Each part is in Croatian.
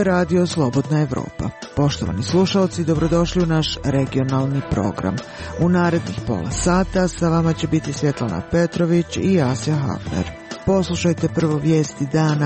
je Radio Slobodna Evropa. Poštovani slušalci, dobrodošli u naš regionalni program. U narednih pola sata sa vama će biti Svjetlana Petrović i Asja Hafner. Poslušajte prvo vijesti dana.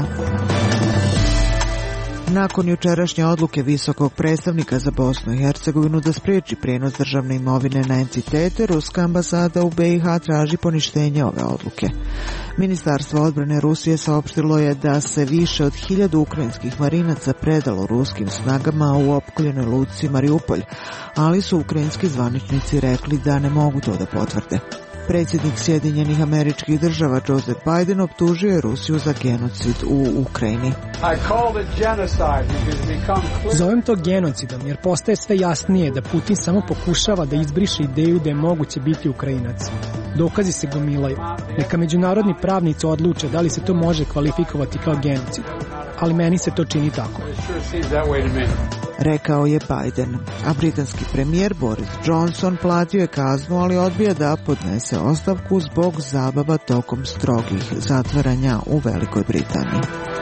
Nakon jučerašnje odluke visokog predstavnika za Bosnu i Hercegovinu da spriječi prijenos državne imovine na entitete, ruska ambasada u BiH traži poništenje ove odluke. Ministarstvo odbrane Rusije saopštilo je da se više od 1000 ukrajinskih marinaca predalo ruskim snagama u opkoljenoj luci Mariupolj, ali su ukrajinski zvaničnici rekli da ne mogu to da potvrde. Predsjednik Sjedinjenih Američkih Država Joseph Biden optužio je Rusiju za genocid u Ukrajini. Zovem to genocidom jer postaje sve jasnije da Putin samo pokušava da izbriše ideju da je moguće biti Ukrajinac. Dokazi se gomilaju. Neka međunarodni pravnici odluče da li se to može kvalifikovati kao genocid. Ali meni se to čini tako. Rekao je Biden, a britanski premijer Boris Johnson platio je kaznu, ali odbija da podnese ostavku zbog zabava tokom strogih zatvaranja u Velikoj Britaniji.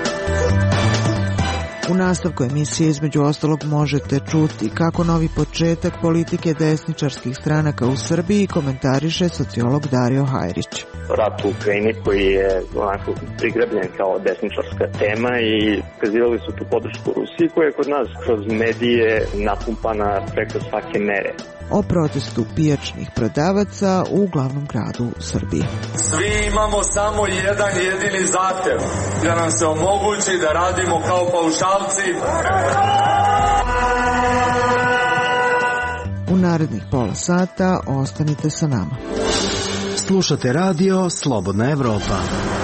U nastavku emisije između ostalog možete čuti kako novi početak politike desničarskih stranaka u Srbiji komentariše sociolog Dario Hajrić. Rat u Ukrajini koji je onako prigrabljen kao desničarska tema i ukazivali su tu podršku Rusiji koja je kod nas kroz medije napumpana preko svake mere. O protestu pijačnih prodavaca u glavnom gradu Srbije. Svi imamo samo jedan jedini zahtev, da nam se omogući da radimo kao paušalci. U narednih pola sata ostanite sa nama. Slušate radio Slobodna Evropa.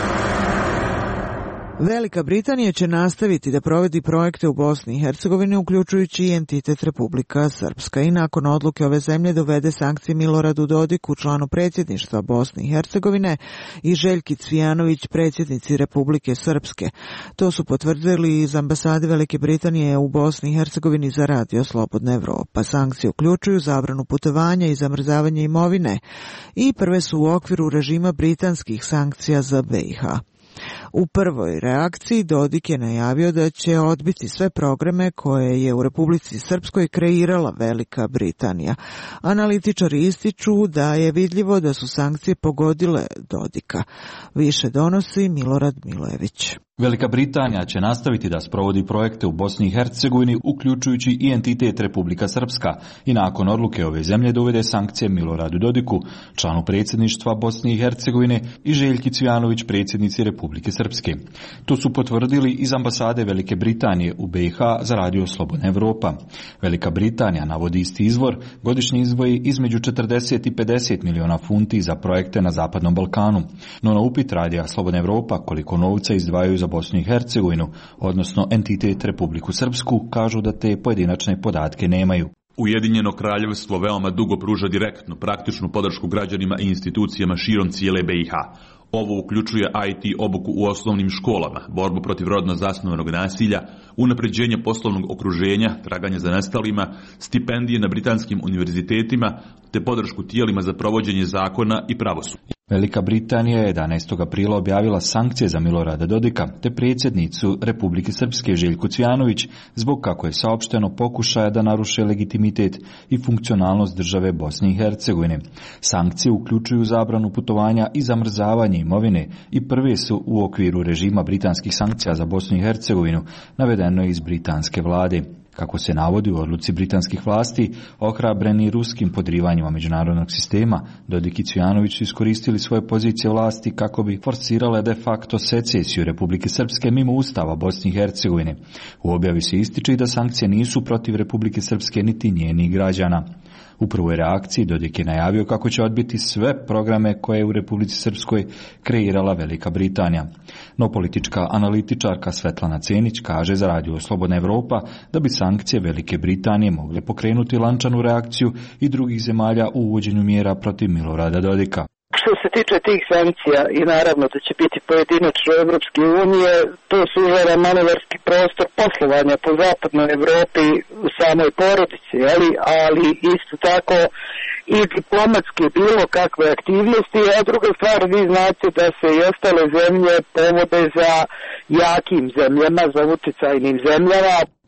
Velika Britanija će nastaviti da provodi projekte u Bosni i Hercegovini, uključujući i entitet Republika Srpska, i nakon odluke ove zemlje dovede sankcije Miloradu Dodiku, članu predsjedništva Bosne i Hercegovine, i Željki Cvijanović, predsjednici Republike Srpske. To su potvrdili iz ambasade Velike Britanije u Bosni i Hercegovini za Radio Slobodna Evropa. Sankcije uključuju zabranu putovanja i zamrzavanje imovine i prve su u okviru režima britanskih sankcija za BiH. U prvoj reakciji Dodik je najavio da će odbiti sve programe koje je u Republici Srpskoj kreirala Velika Britanija. Analitičari ističu da je vidljivo da su sankcije pogodile Dodika. Više donosi Milorad Milojević. Velika Britanija će nastaviti da sprovodi projekte u Bosni i Hercegovini, uključujući i entitet Republika Srpska, i nakon odluke ove zemlje da uvede sankcije Miloradu Dodiku, članu predsjedništva Bosne i Hercegovine, i Željki Cvijanović, predsjednici Republike Srpske. To su potvrdili iz ambasade Velike Britanije u BiH za Radio Slobodna Evropa. Velika Britanija, navodi isti izvor, godišnje izdvoji između 40 i 50 miliona funti za projekte na Zapadnom Balkanu. No na upit Radija Slobodna Evropa koliko novca izdvajaju za Bosnu i Hercegovinu, odnosno entitet Republiku Srpsku, kažu da te pojedinačne podatke nemaju. Ujedinjeno kraljevstvo veoma dugo pruža direktnu, praktičnu podršku građanima i institucijama širom cijele BiH. Ovo uključuje IT obuku u osnovnim školama, borbu protiv rodno zasnovanog nasilja, unapređenje poslovnog okruženja, traganje za nestalima, stipendije na britanskim univerzitetima, te podršku tijelima za provođenje zakona i pravosuđa. Velika Britanija je 11. aprila objavila sankcije za Milorada Dodika te predsjednicu Republike Srpske Željku Cvijanović zbog, kako je saopšteno, pokušaja da naruše legitimitet i funkcionalnost države Bosne i Hercegovine. Sankcije uključuju zabranu putovanja i zamrzavanje imovine i prve su u okviru režima britanskih sankcija za Bosnu i Hercegovinu, navedeno je iz britanske vlade. Kako se navodi u odluci britanskih vlasti, ohrabreni ruskim podrivanjima međunarodnog sistema, Dodik i Cvijanović su iskoristili svoje pozicije vlasti kako bi forsirale de facto secesiju Republike Srpske mimo Ustava Bosne i Hercegovine. U objavi se ističe da sankcije nisu protiv Republike Srpske niti njenih građana. U prvoj reakciji Dodik je najavio kako će odbiti sve programe koje je u Republici Srpskoj kreirala Velika Britanija. No politička analitičarka Svetlana Cenić kaže za Radio Slobodna Evropa da bi sankcije Velike Britanije mogle pokrenuti lančanu reakciju i drugih zemalja u uvođenju mjera protiv Milorada Dodika. Što se tiče tih sankcija i naravno da će biti pojedinačno Evropske unije, to sužava manevarski prostor poslovanja po zapadnoj Evropi u samoj porodici, ali isto tako i diplomatske bilo kakve aktivnosti, a druga stvar, vi znate da se i ostale zemlje povode za jakim zemljama, za uticajnim zemljama.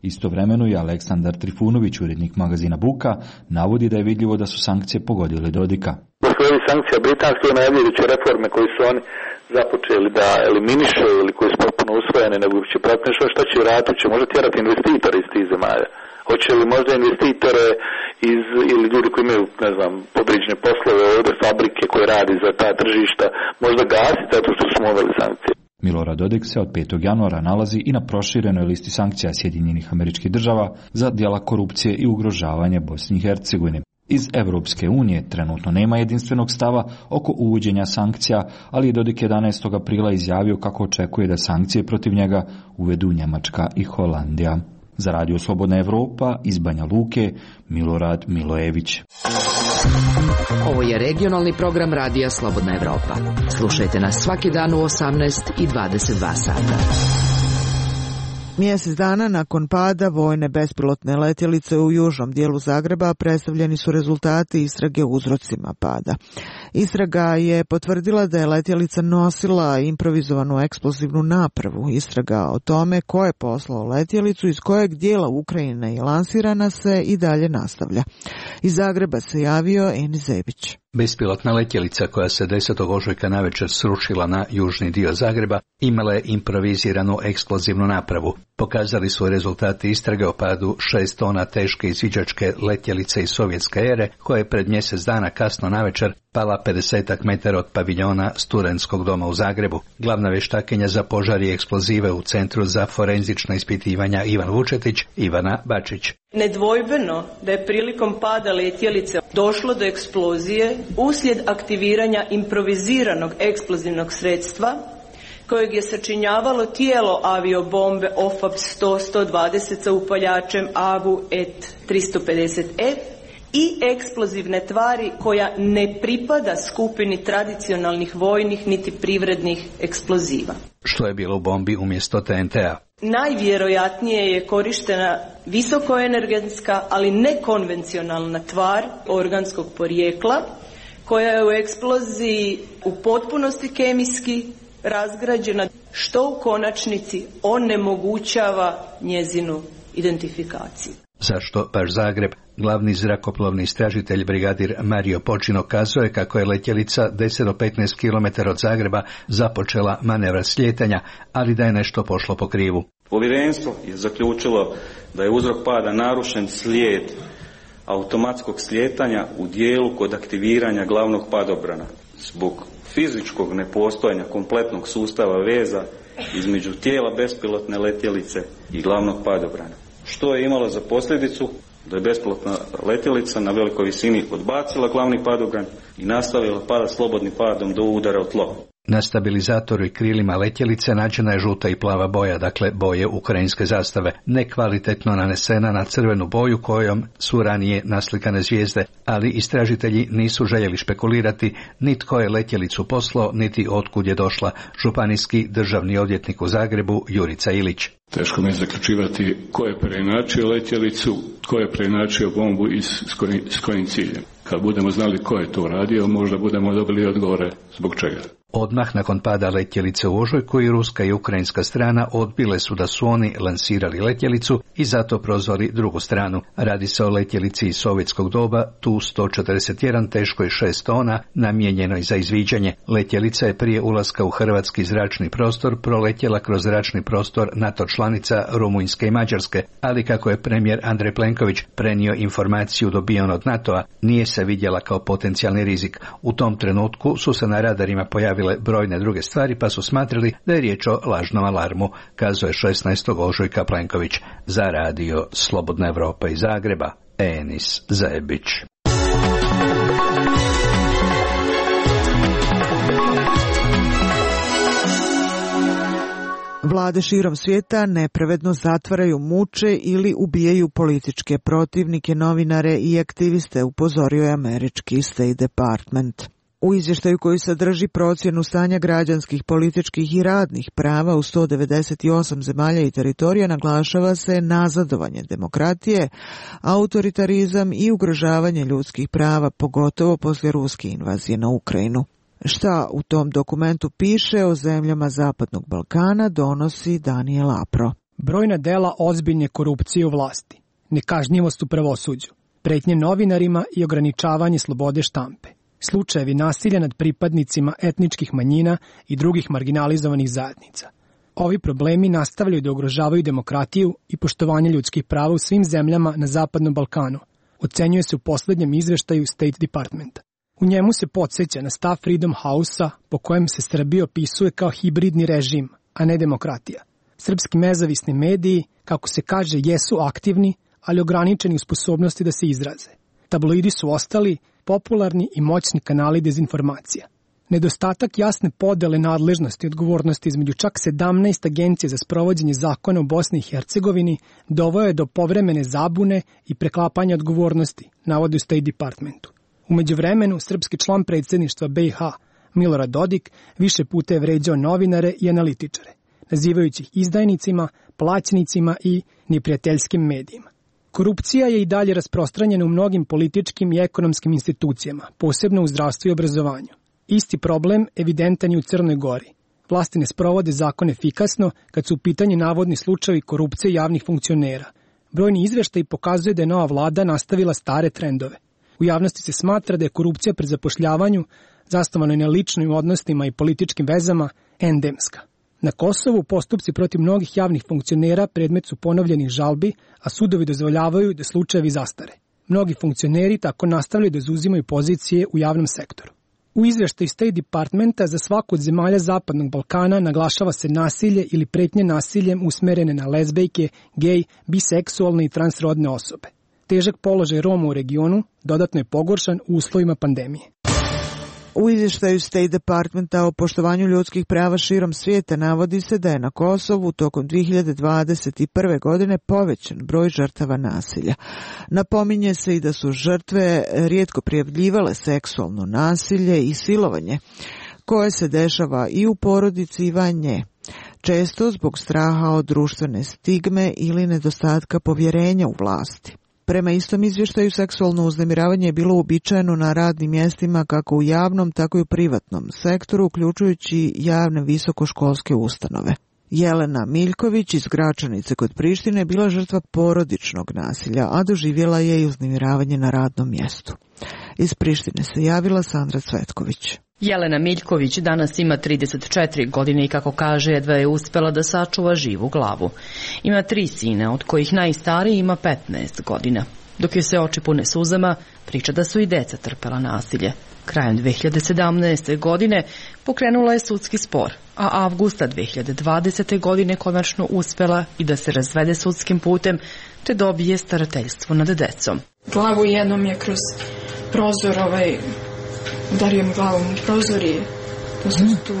Istovremeno i Aleksandar Trifunović, urednik magazina Buka, navodi da je vidljivo da su sankcije pogodile Dodika. Posle ovih sankcija britanske najavljujuće reforme koje su oni započeli da eliminišu ili koji su potpuno usvojene, nego će praktično šta će raditi, će možda tjerati investitore iz tih zemalja. Hoće li možda investitore ili ljudi koji imaju, ne znam, podređene poslove ovdje, fabrike koje radi za ta tržišta, možda gasiti zato što smo uveli sankcije. Milorad Dodik se od 5. januara nalazi i na proširenoj listi sankcija Sjedinjenih Američkih Država za djela korupcije i ugrožavanje Bosni i Hercegovine. Iz Evropske unije trenutno nema jedinstvenog stava oko uvođenja sankcija, ali je Dodik 11. aprila izjavio kako očekuje da sankcije protiv njega uvedu Njemačka i Holandija. Za Radio Slobodna Evropa iz Banja Luke, Milorad Milojević. Ovo je regionalni program Radija Slobodna Evropa. Slušajte nas svaki dan u 18 i 22 sata. Mjesec dana nakon pada vojne bespilotne letjelice u južnom dijelu Zagreba predstavljeni su rezultati istrage o uzrocima pada. Istraga je potvrdila da je letjelica nosila improvizovanu eksplozivnu napravu. Istraga o tome ko je poslao letjelicu, iz kojeg dijela Ukrajine je lansirana se i dalje nastavlja. Iz Zagreba se javio Enis Zebić. Bespilotna letjelica koja se 10. ožujka navečer srušila na južni dio Zagreba imala je improviziranu eksplozivnu napravu. Pokazali su rezultati istrage o padu 6 tona teške izviđačke letjelice iz sovjetske ere koja je pred mjesec dana kasno navečer pala 50 metara od paviljona Studentskog doma u Zagrebu. Glavna vještakinja za požar i eksplozive u Centru za forenzična ispitivanja Ivan Vučetić, Ivana Bačić. Nedvojbeno da je prilikom pada letjelice došlo do eksplozije uslijed aktiviranja improviziranog eksplozivnog sredstva kojeg je sačinjavalo tijelo aviobombe OFAB 100-120 sa upaljačem AVU ET-350F i eksplozivne tvari koja ne pripada skupini tradicionalnih vojnih niti privrednih eksploziva. Što je bilo u bombi umjesto TNT-a? Najvjerojatnije je korištena visokoenergetska, ali nekonvencionalna tvar organskog porijekla, koja je u eksploziji u potpunosti kemijski razgrađena, što u konačnici onemogućava njezinu identifikaciju. Zašto baš Zagreb? Glavni zrakoplovni istražitelj brigadir Mario Počino kazuje kako je letjelica 10 do 15 km od Zagreba započela manevar slijetanja, ali da je nešto pošlo po krivu. Povjerenstvo je zaključilo da je uzrok pada narušen slijed automatskog slijetanja u dijelu kod aktiviranja glavnog padobrana zbog fizičkog nepostojanja kompletnog sustava veza između tijela bespilotne letjelice i glavnog padobrana, što je imalo za posljedicu da je bespilotna letjelica na velikoj visini odbacila glavni padobran i nastavila pada slobodnim padom do udara u tlo. Na stabilizatoru i krilima letjelice nađena je žuta i plava boja, dakle boje ukrajinske zastave, nekvalitetno nanesena na crvenu boju kojom su ranije naslikane zvijezde, ali istražitelji nisu željeli špekulirati ni tko je letjelicu poslao, niti otkud je došla. Županijski državni odvjetnik u Zagrebu Jurica Ilić. Teško mi je zaključivati ko je preinačio letjelicu, tko je preinačio bombu i s kojim ciljem. Kad budemo znali ko je to radio, možda budemo dobili odgovore zbog čega. Odmah nakon pada letjelice u ožujku i ruska i ukrajinska strana odbile su da su oni lansirali letjelicu i zato prozvali drugu stranu. Radi se o letjelici iz sovjetskog doba Tu-141 teškoj 6 tona, namijenjenoj za izviđanje. Letjelica je prije ulaska u hrvatski zračni prostor proletjela kroz zračni prostor NATO članica Rumunjske i Mađarske, ali kako je premijer Andrej Plenković prenio informaciju dobijenu od NATO-a, nije se vidjela kao potencijalni rizik. U tom trenutku su se na radarima pojavili brojne druge stvari, pa su smatrali da je riječ o lažnom alarmu, kazuje 16. ožujka Plenković. Za Radio Slobodna Evropa iz Zagreba, Enis Zebić. Vlade širom svijeta nepravedno zatvaraju, muče ili ubijaju političke protivnike, novinare i aktiviste, upozorio je američki State Department. U izvještaju koji sadrži procjenu stanja građanskih, političkih i radnih prava u 198 zemalja i teritorija naglašava se nazadovanje demokratije, autoritarizam i ugrožavanje ljudskih prava, pogotovo poslije ruske invazije na Ukrajinu. Šta u tom dokumentu piše o zemljama Zapadnog Balkana donosi Daniel Apro. Brojna dela ozbiljne korupcije u vlasti, nekažnjivost u pravosuđu, pretnje novinarima i ograničavanje slobode štampe, slučajevi nasilja nad pripadnicima etničkih manjina i drugih marginalizovanih zajednica. Ovi problemi nastavljaju da ugrožavaju demokratiju i poštovanje ljudskih prava u svim zemljama na Zapadnom Balkanu, ocenjuje se u poslednjem izveštaju State Departmenta. U njemu se podsjeća na stav Freedom House-a po kojem se Srbija opisuje kao hibridni režim, a ne demokratija. Srpski nezavisni mediji, kako se kaže, jesu aktivni, ali ograničeni u sposobnosti da se izraze. Tabloidi su ostali popularni i moćni kanali dezinformacija. Nedostatak jasne podele nadležnosti i odgovornosti između čak 17 agencija za sprovođenje zakona u Bosni i Hercegovini doveo je do povremene zabune i preklapanja odgovornosti, navodi u State Departmentu. U međuvremenu, srpski član predsjedništva BiH, Milorad Dodik, više puta je vređao novinare i analitičare, nazivajući ih izdajnicima, plaćenicima i neprijateljskim medijima. Korupcija je i dalje rasprostranjena u mnogim političkim i ekonomskim institucijama, posebno u zdravstvu i obrazovanju. Isti problem evidentan je u Crnoj Gori. Vlasti ne sprovode zakon efikasno kad su u pitanju navodni slučajevi korupcije javnih funkcionera. Brojni izveštaji pokazuje da je nova vlada nastavila stare trendove. U javnosti se smatra da je korupcija pri zapošljavanju, zasnovana na ličnim odnosima i političkim vezama, endemska. Na Kosovu postupci protiv mnogih javnih funkcionera predmet su ponovljenih žalbi, a sudovi dozvoljavaju da slučajevi zastare. Mnogi funkcioneri tako nastavljaju da zauzimaju pozicije u javnom sektoru. U izveštaju State Departmenta za svaku od zemalja Zapadnog Balkana naglašava se nasilje ili pretnje nasiljem usmerene na lezbejke, gej, biseksualne i transrodne osobe. Težak položaj Roma u regionu dodatno je pogoršan u uslovima pandemije. U izvještaju State Departmenta o poštovanju ljudskih prava širom svijeta navodi se da je na Kosovu tokom 2021. godine povećan broj žrtava nasilja. Napominje se i da su žrtve rijetko prijavljivale seksualno nasilje i silovanje, koje se dešava i u porodici i van nje, često zbog straha od društvene stigme ili nedostatka povjerenja u vlasti. Prema istom izvještaju, seksualno uznemiravanje je bilo uobičajeno na radnim mjestima kako u javnom, tako i u privatnom sektoru, uključujući javne visokoškolske ustanove. Jelena Miljković iz Gračanice kod Prištine je bila žrtva porodičnog nasilja, a doživjela je i uznemiravanje na radnom mjestu. Iz Prištine se javila Sandra Cvetković. Jelena Miljković danas ima 34 godine i kako kaže jedva je uspjela da sačuva živu glavu. Ima 3 sina, od kojih najstariji ima 15 godina. Dok joj se oči pune suzama, priča da su i deca trpela nasilje. Krajem 2017. godine pokrenula je sudski spor, a avgusta 2020. godine konačno uspjela i da se razvede sudskim putem te dobije starateljstvo nad decom. Glavu jednom je kroz prozor udario mi glavom u prozor i tu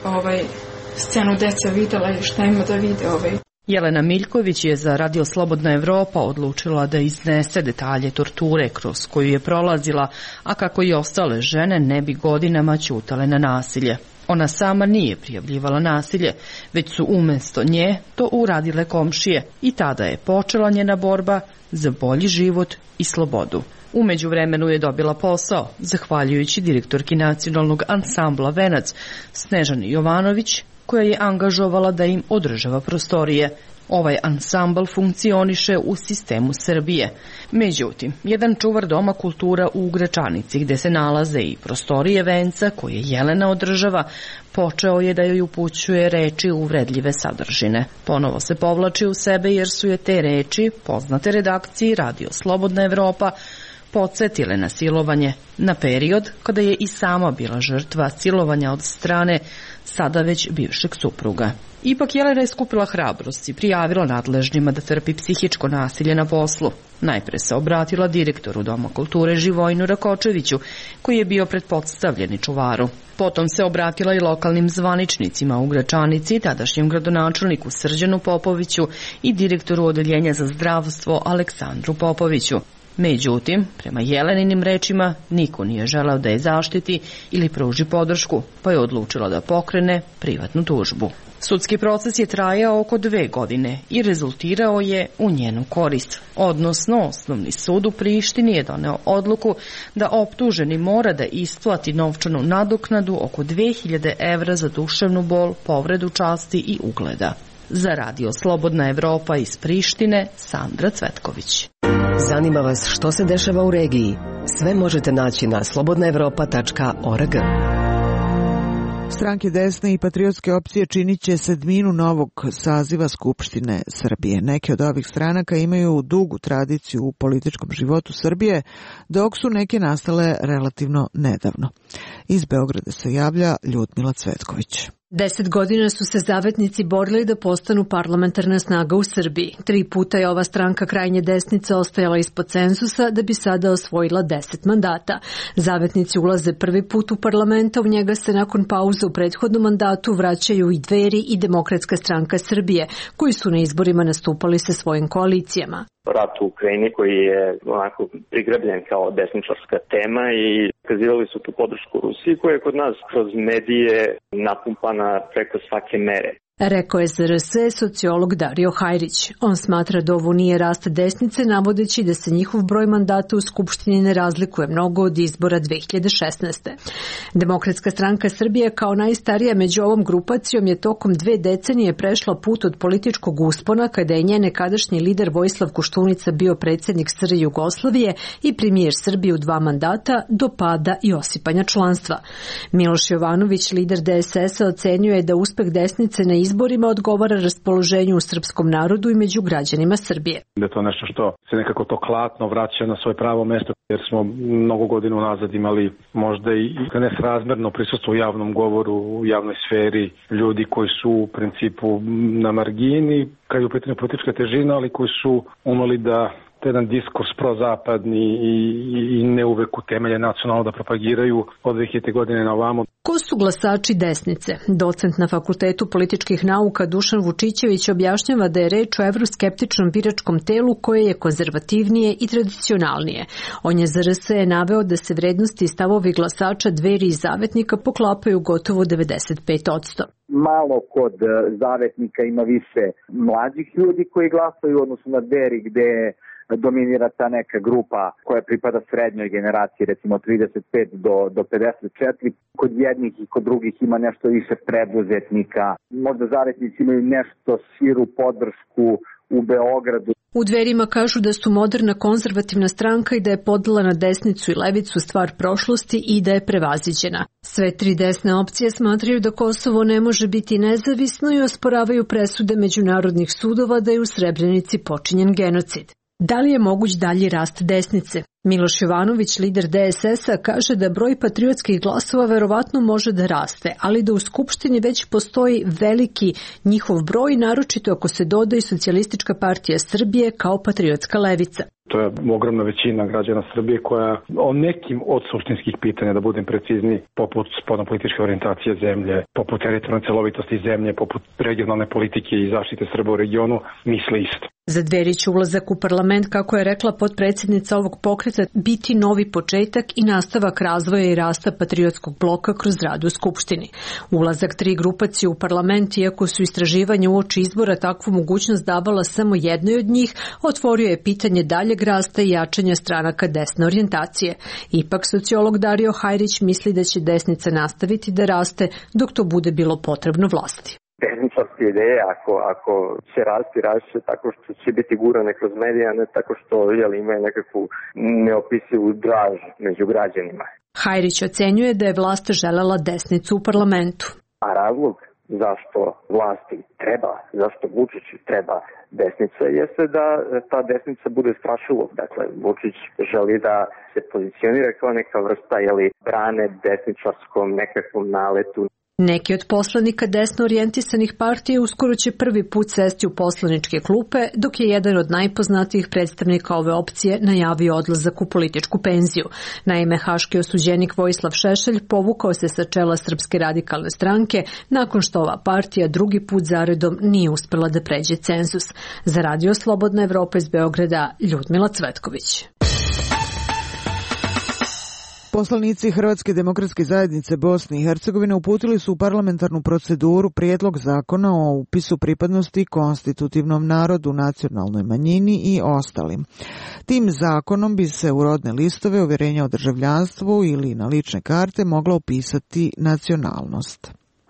scenu deca videla i šta ima da vide Jelena Miljković je za Radio Slobodna Evropa odlučila da iznese detalje torture kroz koju je prolazila, a kako i ostale žene ne bi godinama ćutale na nasilje. Ona sama nije prijavljivala nasilje, već su umjesto nje to uradile komšije i tada je počela njena borba za bolji život i slobodu. U međuvremenu je dobila posao, zahvaljujući direktorki nacionalnog ansambla Venac, Snežani Jovanović, koja je angažovala da im održava prostorije. Ovaj ansambl funkcioniše u sistemu Srbije. Međutim, jedan čuvar Doma kultura u Gračanici, gde se nalaze i prostorije Venca, koje Jelena održava, počeo je da joj upućuje reči uvredljive sadržine. Ponovo se povlači u sebe jer su je te reči, poznate redakciji Radio Slobodna Evropa, podsjetile na silovanje, na period kada je i sama bila žrtva silovanja od strane sada već bivšeg supruga. Ipak Jelena je skupila hrabrost i prijavila nadležnima da trpi psihičko nasilje na poslu. Najpre se obratila direktoru Doma kulture Živojinu Rakočeviću, koji je bio pretpostavljeni čuvaru. Potom se obratila i lokalnim zvaničnicima u Gračanici, tadašnjem gradonačelniku Srđanu Popoviću i direktoru odeljenja za zdravstvo Aleksandru Popoviću. Međutim, prema Jeleninim rečima, niko nije želeo da je zaštiti ili pruži podršku, pa je odlučila da pokrene privatnu tužbu. Sudski proces je trajao oko 2 godine i rezultirao je u njenu korist. Odnosno, Osnovni sud u Prištini je doneo odluku da optuženi mora da isplati novčanu nadoknadu oko 2000 evra za duševnu bol, povredu časti i ugleda. Za Radio Slobodna Evropa iz Prištine, Sandra Cvetković. Zanima vas što se dešava u regiji? Sve možete naći na slobodnaevropa.org. Stranke desne i patriotske opcije činit će sedminu novog saziva Skupštine Srbije. Neke od ovih stranaka imaju dugu tradiciju u političkom životu Srbije, dok su neke nastale relativno nedavno. Iz Beograda se javlja Ljudmila Cvetković. 10 godina su se zavetnici borili da postanu parlamentarna snaga u Srbiji. 3 puta je ova stranka krajnje desnice ostajala ispod cenzusa da bi sada osvojila 10 mandata. Zavetnici ulaze prvi put u parlamenta, u njega se nakon pauze u prethodnom mandatu vraćaju i Dveri i Demokratska stranka Srbije, koji su na izborima nastupali sa svojim koalicijama. Rat u Ukrajini koji je onako prigrabljen kao desničarska tema i ukazivali su tu podršku Rusiji koja je kod nas kroz medije napumpana preko svake mere. Rekao je za RS sociolog Dario Hajrić. On smatra da ovo nije rast desnice, navodeći da se njihov broj mandata u Skupštini ne razlikuje mnogo od izbora 2016. Demokratska stranka Srbije kao najstarija među ovom grupacijom je tokom 2 decenije prešla put od političkog uspona kada je njen nekadašnji lider Vojislav Koštunica bio predsjednik SR Jugoslavije i premijer Srbije u 2 mandata do pada i osipanja članstva. Miloš Jovanović, lider DSS-a, ocenjuje da uspeh desnice na izborima odgovara raspoloženju u srpskom narodu i među građanima Srbije. Da je to nešto što se nekako to klatno vraća na svoje pravo mesto, jer smo mnogo godina unazad imali možda i nesrazmerno prisustvo u javnom govoru, u javnoj sferi, ljudi koji su u principu na margini, kad je u pitanju politička težina, ali koji su umeli da jedan diskurs prozapadni i ne uvek utemelje nacionalno da propagiraju od 2000. godine na ovamo. Ko su glasači desnice? Docent na Fakultetu političkih nauka Dušan Vučićević objašnjava da je reč o evroskeptičnom biračkom telu koje je konzervativnije i tradicionalnije. On je za RS naveo da se vrednosti i stavovi glasača Dveri i Zavetnika poklapaju gotovo 95%. Malo kod Zavetnika ima više mlađih ljudi koji glasaju, odnosno na Dveri gde dominira ta neka grupa koja pripada srednjoj generaciji, recimo 35 do 54. Kod jednih i kod drugih ima nešto više preduzetnika. Možda Zavetnici imaju nešto širu podršku u Beogradu. U Dverima kažu da su moderna konzervativna stranka i da je podela na desnicu i levicu stvar prošlosti i da je prevaziđena. Sve 3 desne opcije smatraju da Kosovo ne može biti nezavisno i osporavaju presude međunarodnih sudova da je u Srebrenici počinjen genocid. Da li je moguć dalji rast desnice? Miloš Jovanović, lider DSS-a, kaže da broj patriotskih glasova verovatno može da raste, ali da u Skupštini već postoji veliki njihov broj, naročito ako se doda i Socijalistička partija Srbije kao patriotska levica. To je ogromna većina građana Srbije koja o nekim od suštinskih pitanja, da budem precizni, poput spoljnopolitičke orijentacije zemlje, poput teritorijalne celovitosti zemlje, poput regionalne politike i zaštite Srba u regionu, misle isto. Za Dveri će ulazak u parlament, kako je rekla potpredsjednica ovog pokreta, biti novi početak i nastavak razvoja i rasta patriotskog bloka kroz rad u Skupštini. Ulazak 3 grupacije u parlament, iako su istraživanja uoči izbora takvu mogućnost davala samo jednoj od njih, otvorio je pitanje daljeg rasta i jačanja stranaka desne orijentacije. Ipak sociolog Dario Hajrić misli da će desnica nastaviti da raste dok to bude bilo potrebno vlasti. Desničarske ideje, ako će rasti tako što će biti gurane kroz medije, a ne tako što imaju nekakvu neopisivu draž među građanima. Hajrić ocenjuje da je vlast želela desnicu u parlamentu. A razlog zašto vlasti treba, zašto Vučiću treba desnica, jeste da ta desnica bude strašilo. Dakle, Vučić želi da se pozicionira kao neka vrsta brane desničarskom nekakvom naletu. Neki od poslanika desno orijentisanih partija uskoro će prvi put sesti u poslaničke klupe, dok je jedan od najpoznatijih predstavnika ove opcije najavio odlazak u političku penziju. Naime, haški osuđenik Vojislav Šešelj povukao se sa čela Srpske radikalne stranke nakon što ova partija drugi put zaredom nije uspela da pređe cenzus. Za Radio Slobodna Evropa iz Beograda, Ljudmila Cvetković. Poslanici Hrvatske demokratske zajednice Bosne i Hercegovine uputili su u parlamentarnu proceduru prijedlog zakona o upisu pripadnosti konstitutivnom narodu, nacionalnoj manjini i ostalim. Tim zakonom bi se u rodne listove, uvjerenja o državljanstvu ili na lične karte mogla upisati nacionalnost.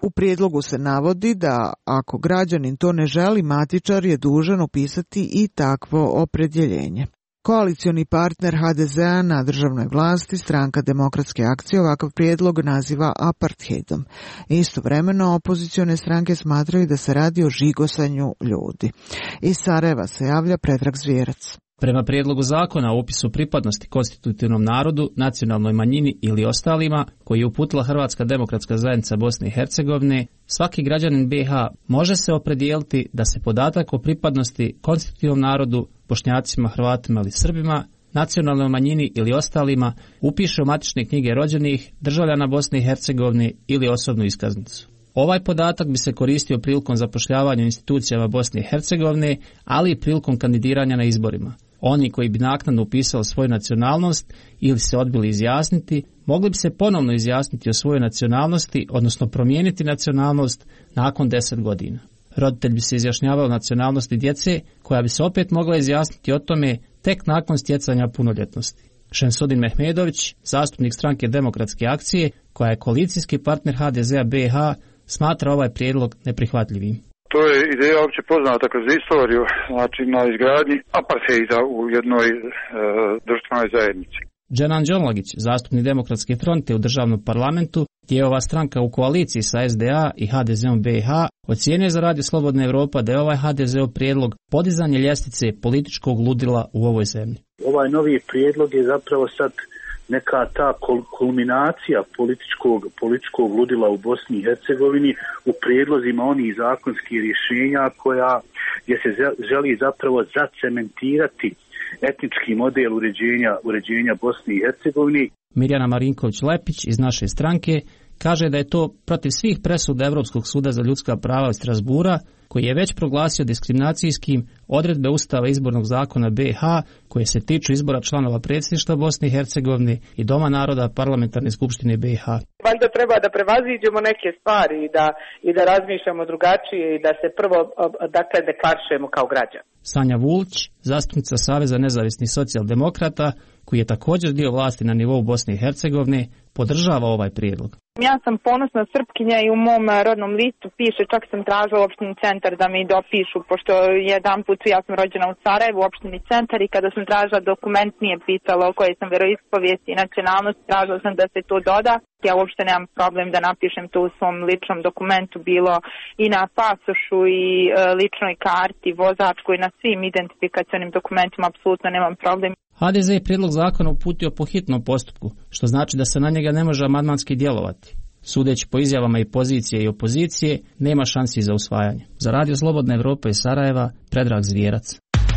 U prijedlogu se navodi da ako građanin to ne želi, matičar je dužan upisati i takvo opredjeljenje. Koalicioni partner HDZ-a na državnoj vlasti, Stranka demokratske akcije, ovakav prijedlog naziva apartheidom. Istovremeno, opozicione stranke smatraju da se radi o žigosanju ljudi. Iz Sarajeva se javlja Predrag Zvijerac. Prema prijedlogu zakona o upisu pripadnosti konstitutivnom narodu, nacionalnoj manjini ili ostalima, koji je uputila Hrvatska demokratska zajednica Bosne i Hercegovine, svaki građanin BiH može se opredijeliti da se podatak o pripadnosti konstitutivnom narodu, Bošnjacima, Hrvatima ili Srbima, nacionalnoj manjini ili ostalima upiše u matične knjige rođenih, državljana Bosne i Hercegovine ili osobnu iskaznicu. Ovaj podatak bi se koristio prilikom zapošljavanja u institucijama Bosne i Hercegovine, ali i prilikom kandidiranja na izborima. Oni koji bi naknadno upisali svoju nacionalnost ili se odbili izjasniti, mogli bi se ponovno izjasniti o svojoj nacionalnosti, odnosno promijeniti nacionalnost nakon 10 godina. Roditelj bi se izjašnjavao o nacionalnosti djece, koja bi se opet mogla izjasniti o tome tek nakon stjecanja punoljetnosti. Šemsudin Mehmedović, zastupnik Stranke demokratske akcije, koja je koalicijski partner HDZ-a BiH, smatra ovaj prijedlog neprihvatljivim. To je ideja opće poznata kroz istoriju, znači na izgradnji apartheida u jednoj društvenoj zajednici. Dženan Đonlagić, zastupnik Demokratske fronte u državnom parlamentu, gdje je ova stranka u koaliciji sa SDA i HDZ-om BiH, ocijenio za Radio Slobodna Evropa da je ovaj HDZ-ov prijedlog podizanje ljestvice političkog ludila u ovoj zemlji. Ovaj novi prijedlog je zapravo sad neka ta kulminacija političkog ludila u Bosni i Hercegovini u prijedlozima onih zakonskih rješenja gdje se želi zapravo zacementirati etnički model uređenja Bosne i Hercegovine. Mirjana Marinković-Lepić iz naše stranke kaže da je to protiv svih presuda Europskog suda za ljudska prava iz Strasbura, koji je već proglasio diskriminacijskim odredbe Ustava izbornog zakona BiH koje se tiču izbora članova predsjedništva Bosne i Hercegovine i Doma naroda Parlamentarne skupštine BiH. Valjda treba da prevaziđemo neke stvari i da razmišljamo drugačije i da se prvo deklarišemo kao građani. Sanja Vulić, zastupnica Saveza nezavisnih socijaldemokrata, koji je također dio vlasti na nivou Bosne i Hercegovine, podržava ovaj prijedlog. Ja sam ponosna Srpkinja i u mom rodnom listu piše, čak sam tražila opštini Centar da mi dopišu, pošto jedan put ja sam rođena u Sarajevu, u opštini Centar, i kada sam tražila dokument nije pisalo o kojoj sam veroispovijesti i nacionalnosti, tražila sam da se to doda. Ja uopšte nemam problem da napišem to u svom ličnom dokumentu, bilo i na pasošu i ličnoj karti, vozačkoj, na svim identifikacionim dokumentima, apsolutno nemam problem. HDZ je prijedlog zakona uputio po hitnom postupku, što znači da se na njega ne može amandmanski djelovati. Sudeći po izjavama i pozicije i opozicije, nema šansi za usvajanje. Za Radio Slobodna Evropa iz Sarajeva, Predrag Zvijerac.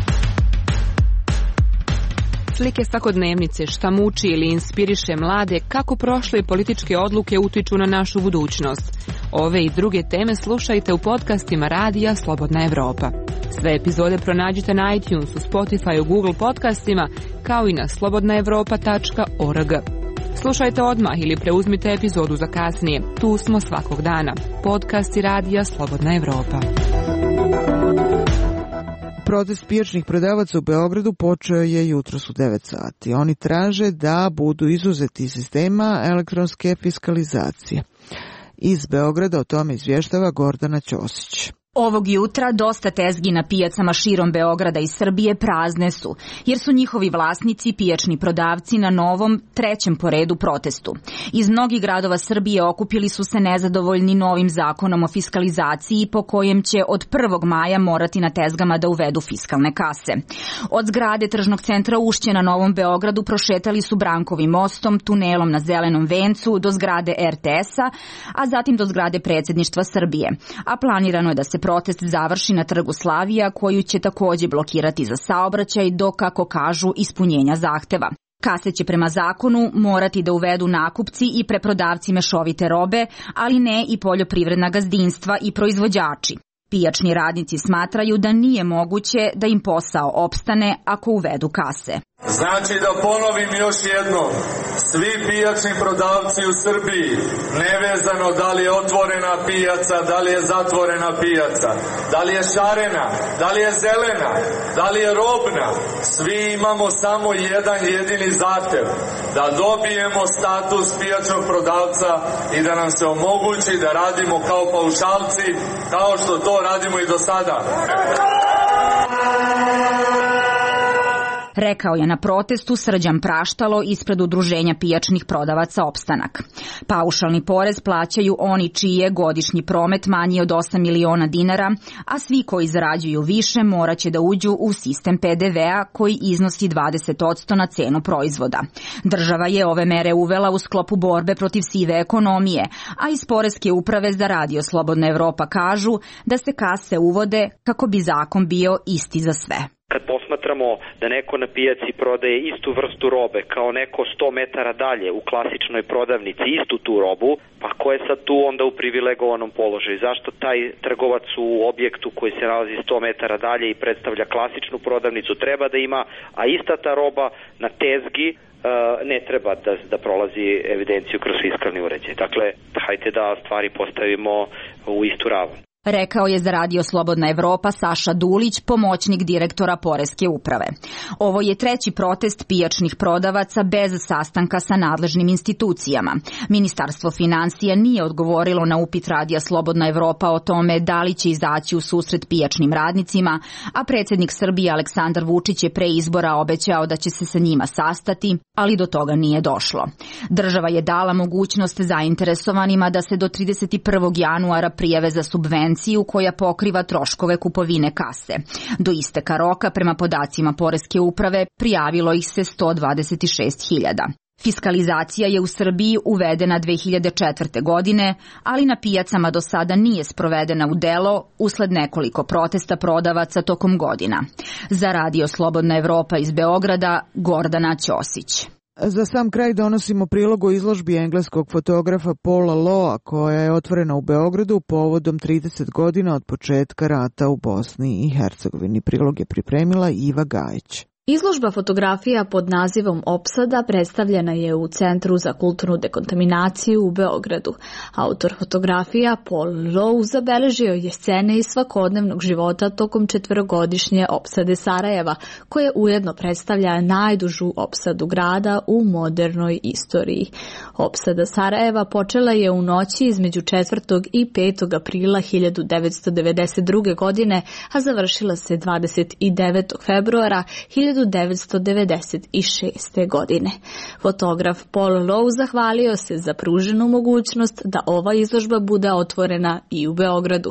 Slike svakodnevnice, šta muči ili inspiriše mlade, kako prošle političke odluke utiču na našu budućnost. Ove i druge teme slušajte u podcastima Radija Slobodna Evropa. Sve epizode pronađite na iTunesu, Spotify, Google podcastima, kao i na slobodnaevropa.org. Slušajte odmah ili preuzmite epizodu za kasnije. Tu smo svakog dana. Podcasti Radija Slobodna Evropa. Protest pijačnih prodavaca u Beogradu počeo je jutros u 9 sati. Oni traže da budu izuzeti iz sistema elektronske fiskalizacije. Iz Beograda o tome izvještava Gordana Ćosić. Ovog jutra dosta tezgi na pijacama širom Beograda i Srbije prazne su, jer su njihovi vlasnici pijačni prodavci na novom, trećem po redu protestu. Iz mnogih gradova Srbije okupili su se nezadovoljni novim zakonom o fiskalizaciji po kojem će od 1. maja morati na tezgama da uvedu fiskalne kase. Od zgrade tržnog centra Ušće na Novom Beogradu prošetali su Brankovim mostom, tunelom na Zelenom vencu do zgrade RTS-a, a zatim do zgrade predsjedništva Srbije. A planirano je da se protest završi na Trgu Slavija, koju će također blokirati za saobraćaj do, kako kažu, ispunjenja zahteva. Kase će prema zakonu morati da uvedu nakupci i preprodavci mešovite robe, ali ne i poljoprivredna gazdinstva i proizvođači. Pijačni radnici smatraju da nije moguće da im posao opstane ako uvedu kase. Znači da ponovim još jednom, svi pijačni prodavci u Srbiji, nevezano da li je otvorena pijaca, da li je zatvorena pijaca, da li je šarena, da li je zelena, da li je robna, svi imamo samo jedan jedini zahtev, da dobijemo status pijačnog prodavca i da nam se omogući da radimo kao paušalci, kao što to radimo i do sada. Rekao je na protestu Srđan Praštalo ispred Udruženja pijačnih prodavaca Opstanak. Paušalni porez plaćaju oni čiji je godišnji promet manji od 8 miliona dinara, a svi koji zarađuju više morat će da uđu u sistem PDV-a koji iznosi 20% na cenu proizvoda. Država je ove mere uvela u sklopu borbe protiv sive ekonomije, a iz Poreske uprave za Radio Slobodna Evropa kažu da se kase uvode kako bi zakon bio isti za sve. Kad posmatramo da neko na pijaci prodaje istu vrstu robe kao neko 100 metara dalje u klasičnoj prodavnici istu tu robu, pa ko je sad tu onda u privilegovanom položaju? Zašto taj trgovac u objektu koji se nalazi 100 metara dalje i predstavlja klasičnu prodavnicu treba da ima, a ista ta roba na tezgi ne treba da prolazi evidenciju kroz fiskalni uređaj. Dakle, hajde da stvari postavimo u istu ravan. Rekao je za Radio Slobodna Evropa Saša Dulić, pomoćnik direktora Poreske uprave. Ovo je treći protest pijačnih prodavaca bez sastanka sa nadležnim institucijama. Ministarstvo finansija nije odgovorilo na upit Radija Slobodna Evropa o tome da li će izaći u susret pijačnim radnicima, a predsjednik Srbije Aleksandar Vučić je pre izbora obećao da će se sa njima sastati, ali do toga nije došlo. Država je dala mogućnost zainteresovanima da se do 31. januara prijave za subvenciju koja pokriva troškove kupovine kase. Do isteka roka, prema podacima Poreske uprave, prijavilo ih se 126.000. Fiskalizacija je u Srbiji uvedena 2004. godine, ali na pijacama do sada nije sprovedena u delo usled nekoliko protesta prodavaca tokom godina. Za Radio Slobodna Evropa iz Beograda, Gordana Ćosić. Za sam kraj donosimo prilog o izložbi engleskog fotografa Paula Loa koja je otvorena u Beogradu povodom 30 godina od početka rata u Bosni i Hercegovini. Prilog je pripremila Iva Gajić. Izložba fotografija pod nazivom Opsada predstavljena je u Centru za kulturnu dekontaminaciju u Beogradu. Autor fotografija Paul Lowe zabeležio je scene iz svakodnevnog života tokom 4-godišnje opsade Sarajeva, koje ujedno predstavlja najdužu opsadu grada u modernoj istoriji. Opsada Sarajeva počela je u noći između 4. i 5. aprila 1992. godine, a završila se 29. februara 1996. godine. Fotograf Paul Lowe zahvalio se za pruženu mogućnost da ova izložba bude otvorena i u Beogradu.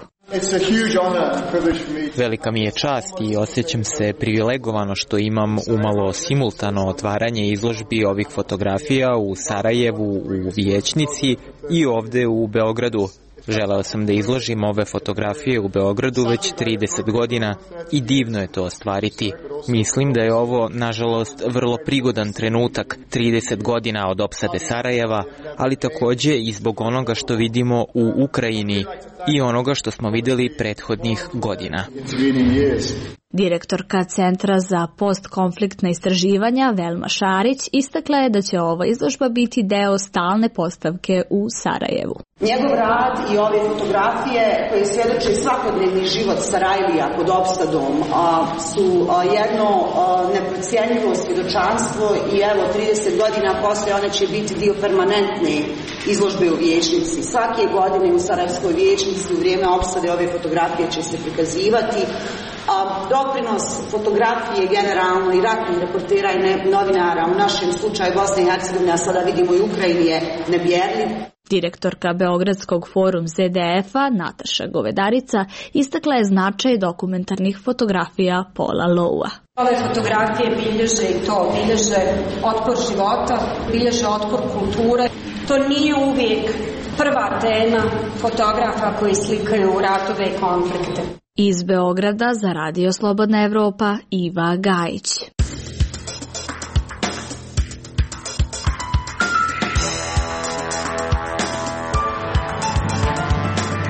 Velika mi je čast i osjećam se privilegovano što imam umalo simultano otvaranje izložbi ovih fotografija u Sarajevu, u Vijećnici i ovde u Beogradu. Želeo sam da izložim ove fotografije u Beogradu već 30 godina i divno je to ostvariti. Mislim da je ovo, nažalost, vrlo prigodan trenutak, 30 godina od opsade Sarajeva, ali takođe i zbog onoga što vidimo u Ukrajini i onoga što smo videli prethodnih godina. Direktorka Centra za postkonfliktna istraživanja Velma Šarić istakla je da će ova izložba biti deo stalne postavke u Sarajevu. Njegov rad i ove fotografije koje svjedoče svakodnevni život Sarajlija pod opsadom su jedno neprocjenjivo svjedočanstvo i evo 30 godina posle one će biti dio permanentne izložbe u Vijećnici. Svake godine u Sarajevskoj Vijećnici u vrijeme opsade ove fotografije će se prikazivati. Doprinos fotografije generalno i ratnih reportera i novinara u našem slučaju Bosne i Hercegovine, a sada vidimo i Ukrajini, je nemjerljiv. Direktorka Beogradskog forum ZDF-a Nataša Govedarica istakla je značaj dokumentarnih fotografija Paula Lowa. Ove fotografije bilježe i to, bilježe otpor života, bilježe otpor kulture. To nije uvijek prva tema fotografa koji slikaju ratove i konflikte. Iz Beograda za Radio Slobodna Evropa, Iva Gajić.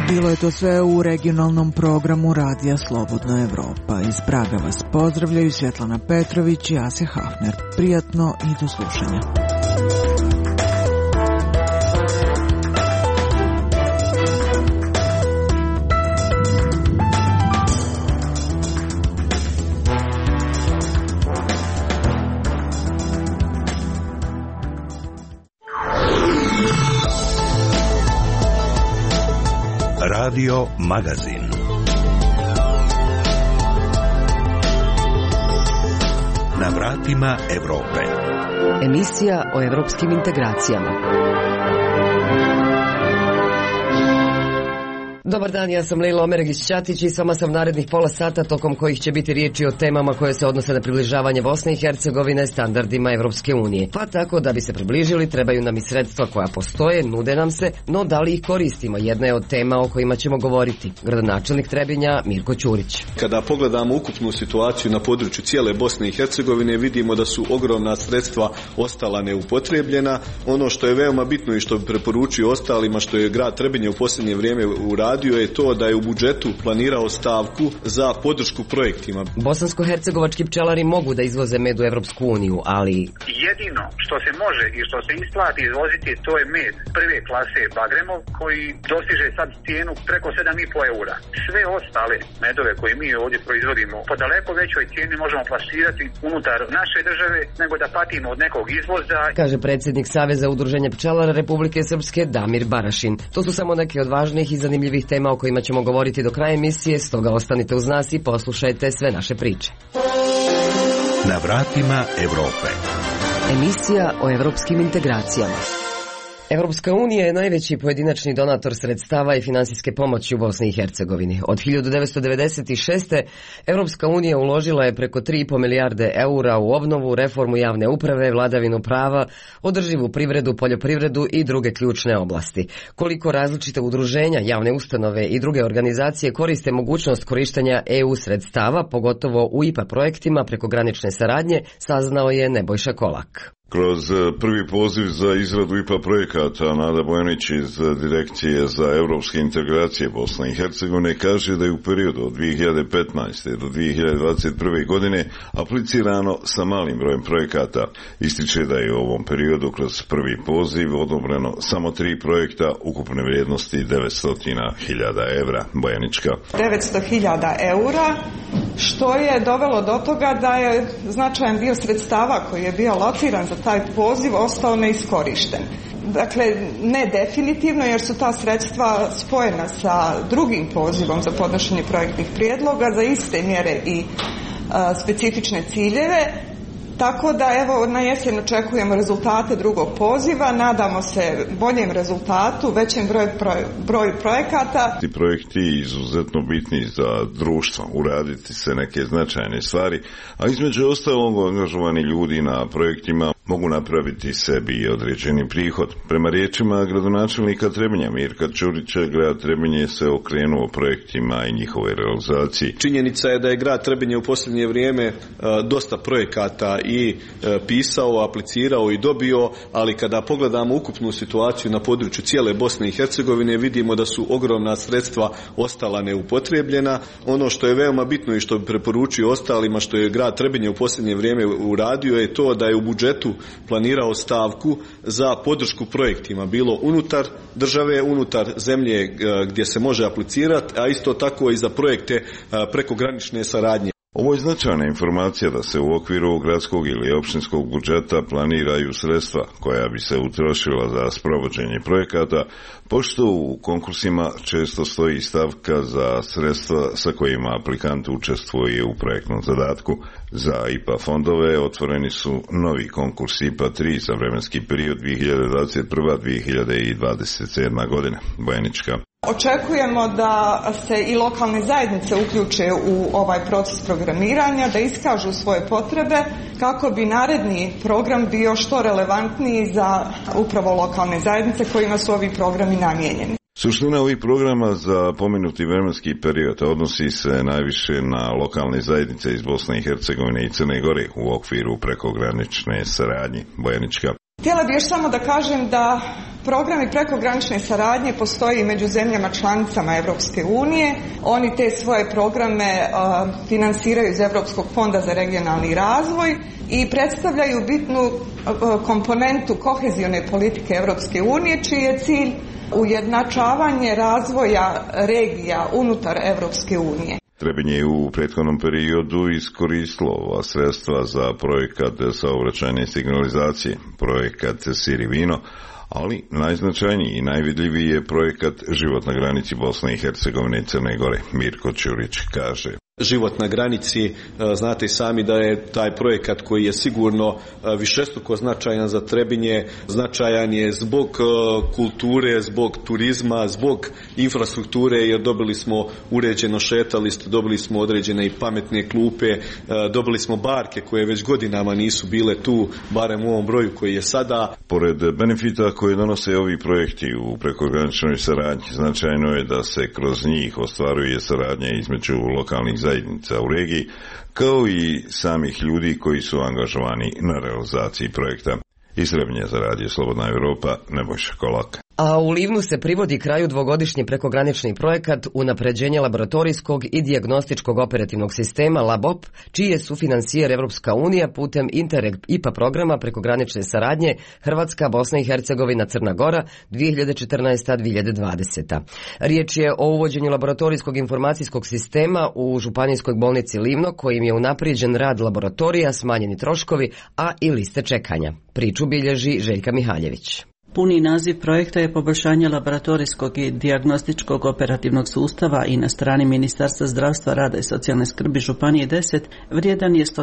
Bilo je to sve u regionalnom programu Radija Slobodna Evropa. Iz Praga vas pozdravljaju Svjetlana Petrović i Asja Hafner. Prijatno i do slušanja. Radio Magazin. Na vratima Evrope. Emisija o evropskim integracijama. Dobar dan, ja sam Lejla Omeregić-Ćatić i s vama sam narednih pola sata tokom kojih će biti riječi o temama koje se odnose na približavanje Bosne i Hercegovine standardima Evropske unije. Pa tako da bi se približili trebaju nam i sredstva koja postoje, nude nam se, no da li ih koristimo? Jedna je od tema o kojima ćemo govoriti. Gradonačelnik Trebinja Mirko Ćurić. Kada pogledamo ukupnu situaciju na području cijele Bosne i Hercegovine vidimo da su ogromna sredstva ostala neupotrebljena. Ono što je veoma bitno i što bi preporučio ostalima, što je grad Trebinje u posljednje vrijeme uradio, je to da je u budžetu planirao stavku za podršku projektima. Bosansko-hercegovački pčelari mogu da izvoze med u Evropsku uniju, ali jedino što se može i što se isplati izvoziti to je med prve klase Bagremov koji dostiže sad cijenu preko 7,5 eura. Sve ostale medove koje mi ovdje proizvodimo po daleko većoj cijeni možemo plasirati unutar naše države nego da patimo od nekog izvoza. Kaže predsjednik Saveza udruženja pčelara Republike Srpske Damir Barašin. To su samo neke od važnih i zanimljivih tema o kojima ćemo govoriti do kraja emisije, stoga ostanite uz nas i poslušajte sve naše priče. Na vratima Evrope. Emisija o evropskim integracijama. Evropska unija je najveći pojedinačni donator sredstava i finansijske pomoći u Bosni i Hercegovini. Od 1996. Evropska unija uložila je preko 3,5 milijarde eura u obnovu, reformu javne uprave, vladavinu prava, održivu privredu, poljoprivredu i druge ključne oblasti. Koliko različite udruženja, javne ustanove i druge organizacije koriste mogućnost korištenja EU sredstava, pogotovo u IPA projektima prekogranične saradnje, saznao je Nebojša Kolak. Kroz prvi poziv za izradu IPA projekata Nada Bojanić iz Direkcije za evropske integracije Bosne i Hercegovine kaže da je u periodu od 2015. do 2021. godine aplicirano sa malim brojem projekata. Ističe da je u ovom periodu kroz prvi poziv odobreno samo 3 projekta ukupne vrijednosti 900.000 evra. Bojanička. 900.000 eura, što je dovelo do toga da je značajan dio sredstava koji je bio lociran za taj poziv ostao neiskorišten. Dakle, ne definitivno jer su ta sredstva spojena sa drugim pozivom za podnošenje projektnih prijedloga za iste mjere i specifične ciljeve. Tako da evo na jesen očekujemo rezultate drugog poziva, nadamo se boljem rezultatu, većem broju projekata. Ti projekti izuzetno bitni za društvo, uraditi se neke značajne stvari, a između ostalog angažovani ljudi na projektima mogu napraviti sebi određeni prihod. Prema riječima gradonačelnika Trebinja Mirka Ćurića, grad Trebinje se okrenuo projektima i njihove realizaciji. Činjenica je da je grad Trebinje u posljednje vrijeme dosta projekata i pisao, aplicirao i dobio, ali kada pogledamo ukupnu situaciju na području cijele Bosne i Hercegovine vidimo da su ogromna sredstva ostala neupotrebljena. Ono što je veoma bitno i što bi preporučio ostalima, što je grad Trebinje u posljednje vrijeme uradio, je to da je u budžetu planirao stavku za podršku projektima, bilo unutar države, unutar zemlje gdje se može aplicirati, a isto tako i za projekte prekogranične saradnje. Ovo je značajna informacija da se u okviru gradskog ili općinskog budžeta planiraju sredstva koja bi se utrošila za sprovođenje projekata, pošto u konkursima često stoji stavka za sredstva sa kojima aplikant učestvuje u projektnom zadatku. Za IPA fondove otvoreni su novi konkurs IPA 3 za vremenski period 2021-2027 godina. Bojanička. Očekujemo da se i lokalne zajednice uključe u ovaj proces programiranja, da iskažu svoje potrebe kako bi naredni program bio što relevantniji za upravo lokalne zajednice kojima su ovi programi namijenjeni. Suština ovih programa za pomenuti vremenski period odnosi se najviše na lokalne zajednice iz Bosne i Hercegovine i Crne Gore u okviru prekogranične saradnje. Bojanička. Htjela bih još samo da kažem da Programi prekogranične saradnje postoji među zemljama članicama Europske unije. Oni te svoje programe finansiraju iz Europskog fonda za regionalni razvoj i predstavljaju bitnu komponentu kohezione politike Europske unije, čiji je cilj ujednačavanje razvoja regija unutar Europske unije. Trebinje je u prethodnom periodu iskoristilo ova sredstva za projekat saobraćajne signalizacije, projekat Siri Vino, ali najznačajniji i najvidljiviji je projekat Život na granici Bosne i Hercegovine i Crne Gore. Mirko Ćurić kaže: Život na granici, znate i sami da je taj projekat koji je sigurno višestruko značajan za Trebinje, značajan je zbog kulture, zbog turizma, zbog infrastrukture, jer dobili smo uređeno šetalište, dobili smo određene i pametne klupe, dobili smo barke koje već godinama nisu bile tu, barem u ovom broju koji je sada. Pored benefita koje donose ovi projekti u prekograničnoj saradnji, značajno je da se kroz njih ostvaruje saradnja između lokalnih zajednica u regiji, kao i samih ljudi koji su angažovani na realizaciji projekta. Iz Trebinja za radio Slobodna Europa, Nebojša Kolak. A u Livnu se privodi kraju dvogodišnji prekogranični projekat unapređenja laboratorijskog i dijagnostičkog operativnog sistema LabOp, čiji je sufinansijer Evropska unija putem Interreg IPA programa prekogranične saradnje Hrvatska, Bosna i Hercegovina, Crna Gora 2014-2020. Riječ je o uvođenju laboratorijskog informacijskog sistema u Županijskoj bolnici Livno, kojim je unaprijeđen rad laboratorija, smanjeni troškovi, a i liste čekanja. Priču bilježi Željka Mihaljević. Puni naziv projekta je poboljšanje laboratorijskog i dijagnostičkog operativnog sustava i na strani Ministarstva zdravstva, rada i socijalne skrbi Županije 10 vrijedan je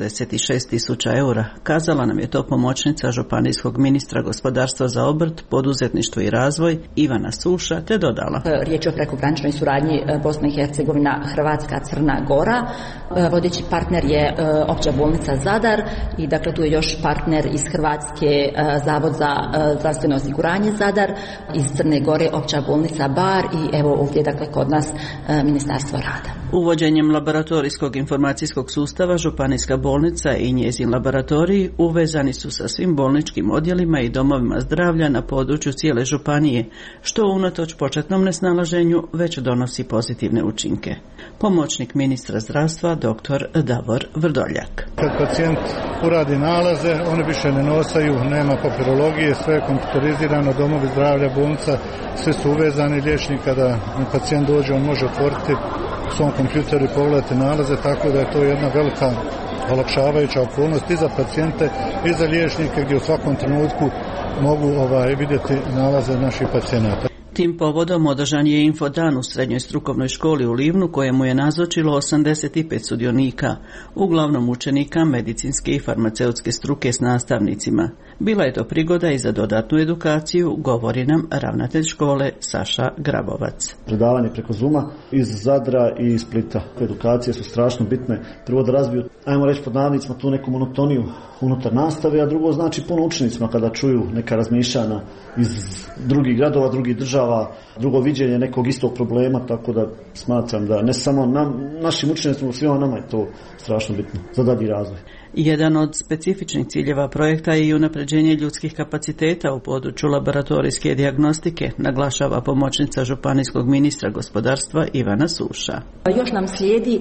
166.000 eura. Kazala nam je to pomoćnica županijskog ministra gospodarstva za obrt, poduzetništvo i razvoj Ivana Suša, te dodala: Riječ je o prekograničnoj suradnji Bosna i Hercegovina, Hrvatska, Crna Gora. Vodeći partner je Opća bolnica Zadar i dakle tu je još partner iz Hrvatske Zavod za zdravstveno osiguranje Zadar, iz Crne Gore Opća bolnica Bar i evo ovdje dakle kod nas Ministarstvo rada. Uvođenjem laboratorijskog informacijskog sustava županijska bolnica i njezin laboratoriji uvezani su sa svim bolničkim odjelima i domovima zdravlja na području cijele županije, što unatoč početnom nesnalaženju već donosi pozitivne učinke. Pomoćnik ministra zdravstva dr. Davor Vrdoljak. Kad pacijent uradi nalaze, oni više ne nosaju, nema papirologije, sve je kompjuterizirano, domovi zdravlja, bolnica, svi su uvezani. Liječnik kada pacijent dođe, on može otvoriti u svom kompjuteru i pogledati nalaze, tako da je to jedna velika olakšavajuća okolnost i za pacijente i za liječnike, gdje u svakom trenutku mogu vidjeti nalaze naših pacijenata. Tim povodom održan je infodan u srednjoj strukovnoj školi u Livnu, kojemu je nazočilo 85 sudionika, uglavnom učenika medicinske i farmaceutske struke s nastavnicima. Bila je to prigoda i za dodatnu edukaciju, govori nam ravnatelj škole Saša Grabovac. Predavanje preko Zooma iz Zadra i iz Splita. Edukacije su strašno bitne. Prvo da razbiju, ajmo reći pod navodnicima, tu neku monotoniju unutar nastave, a drugo znači puno učenicima kada čuju neka razmišljanja iz drugih gradova, drugih država, drugo viđenje nekog istog problema, tako da smatram da ne samo našim učenicima, svima nama je to strašno bitno za dalji razvoj. Jedan od specifičnih ciljeva projekta je i unapređenje ljudskih kapaciteta u području laboratorijske dijagnostike, naglašava pomoćnica županijskog ministra gospodarstva Ivana Suša. Još nam slijedi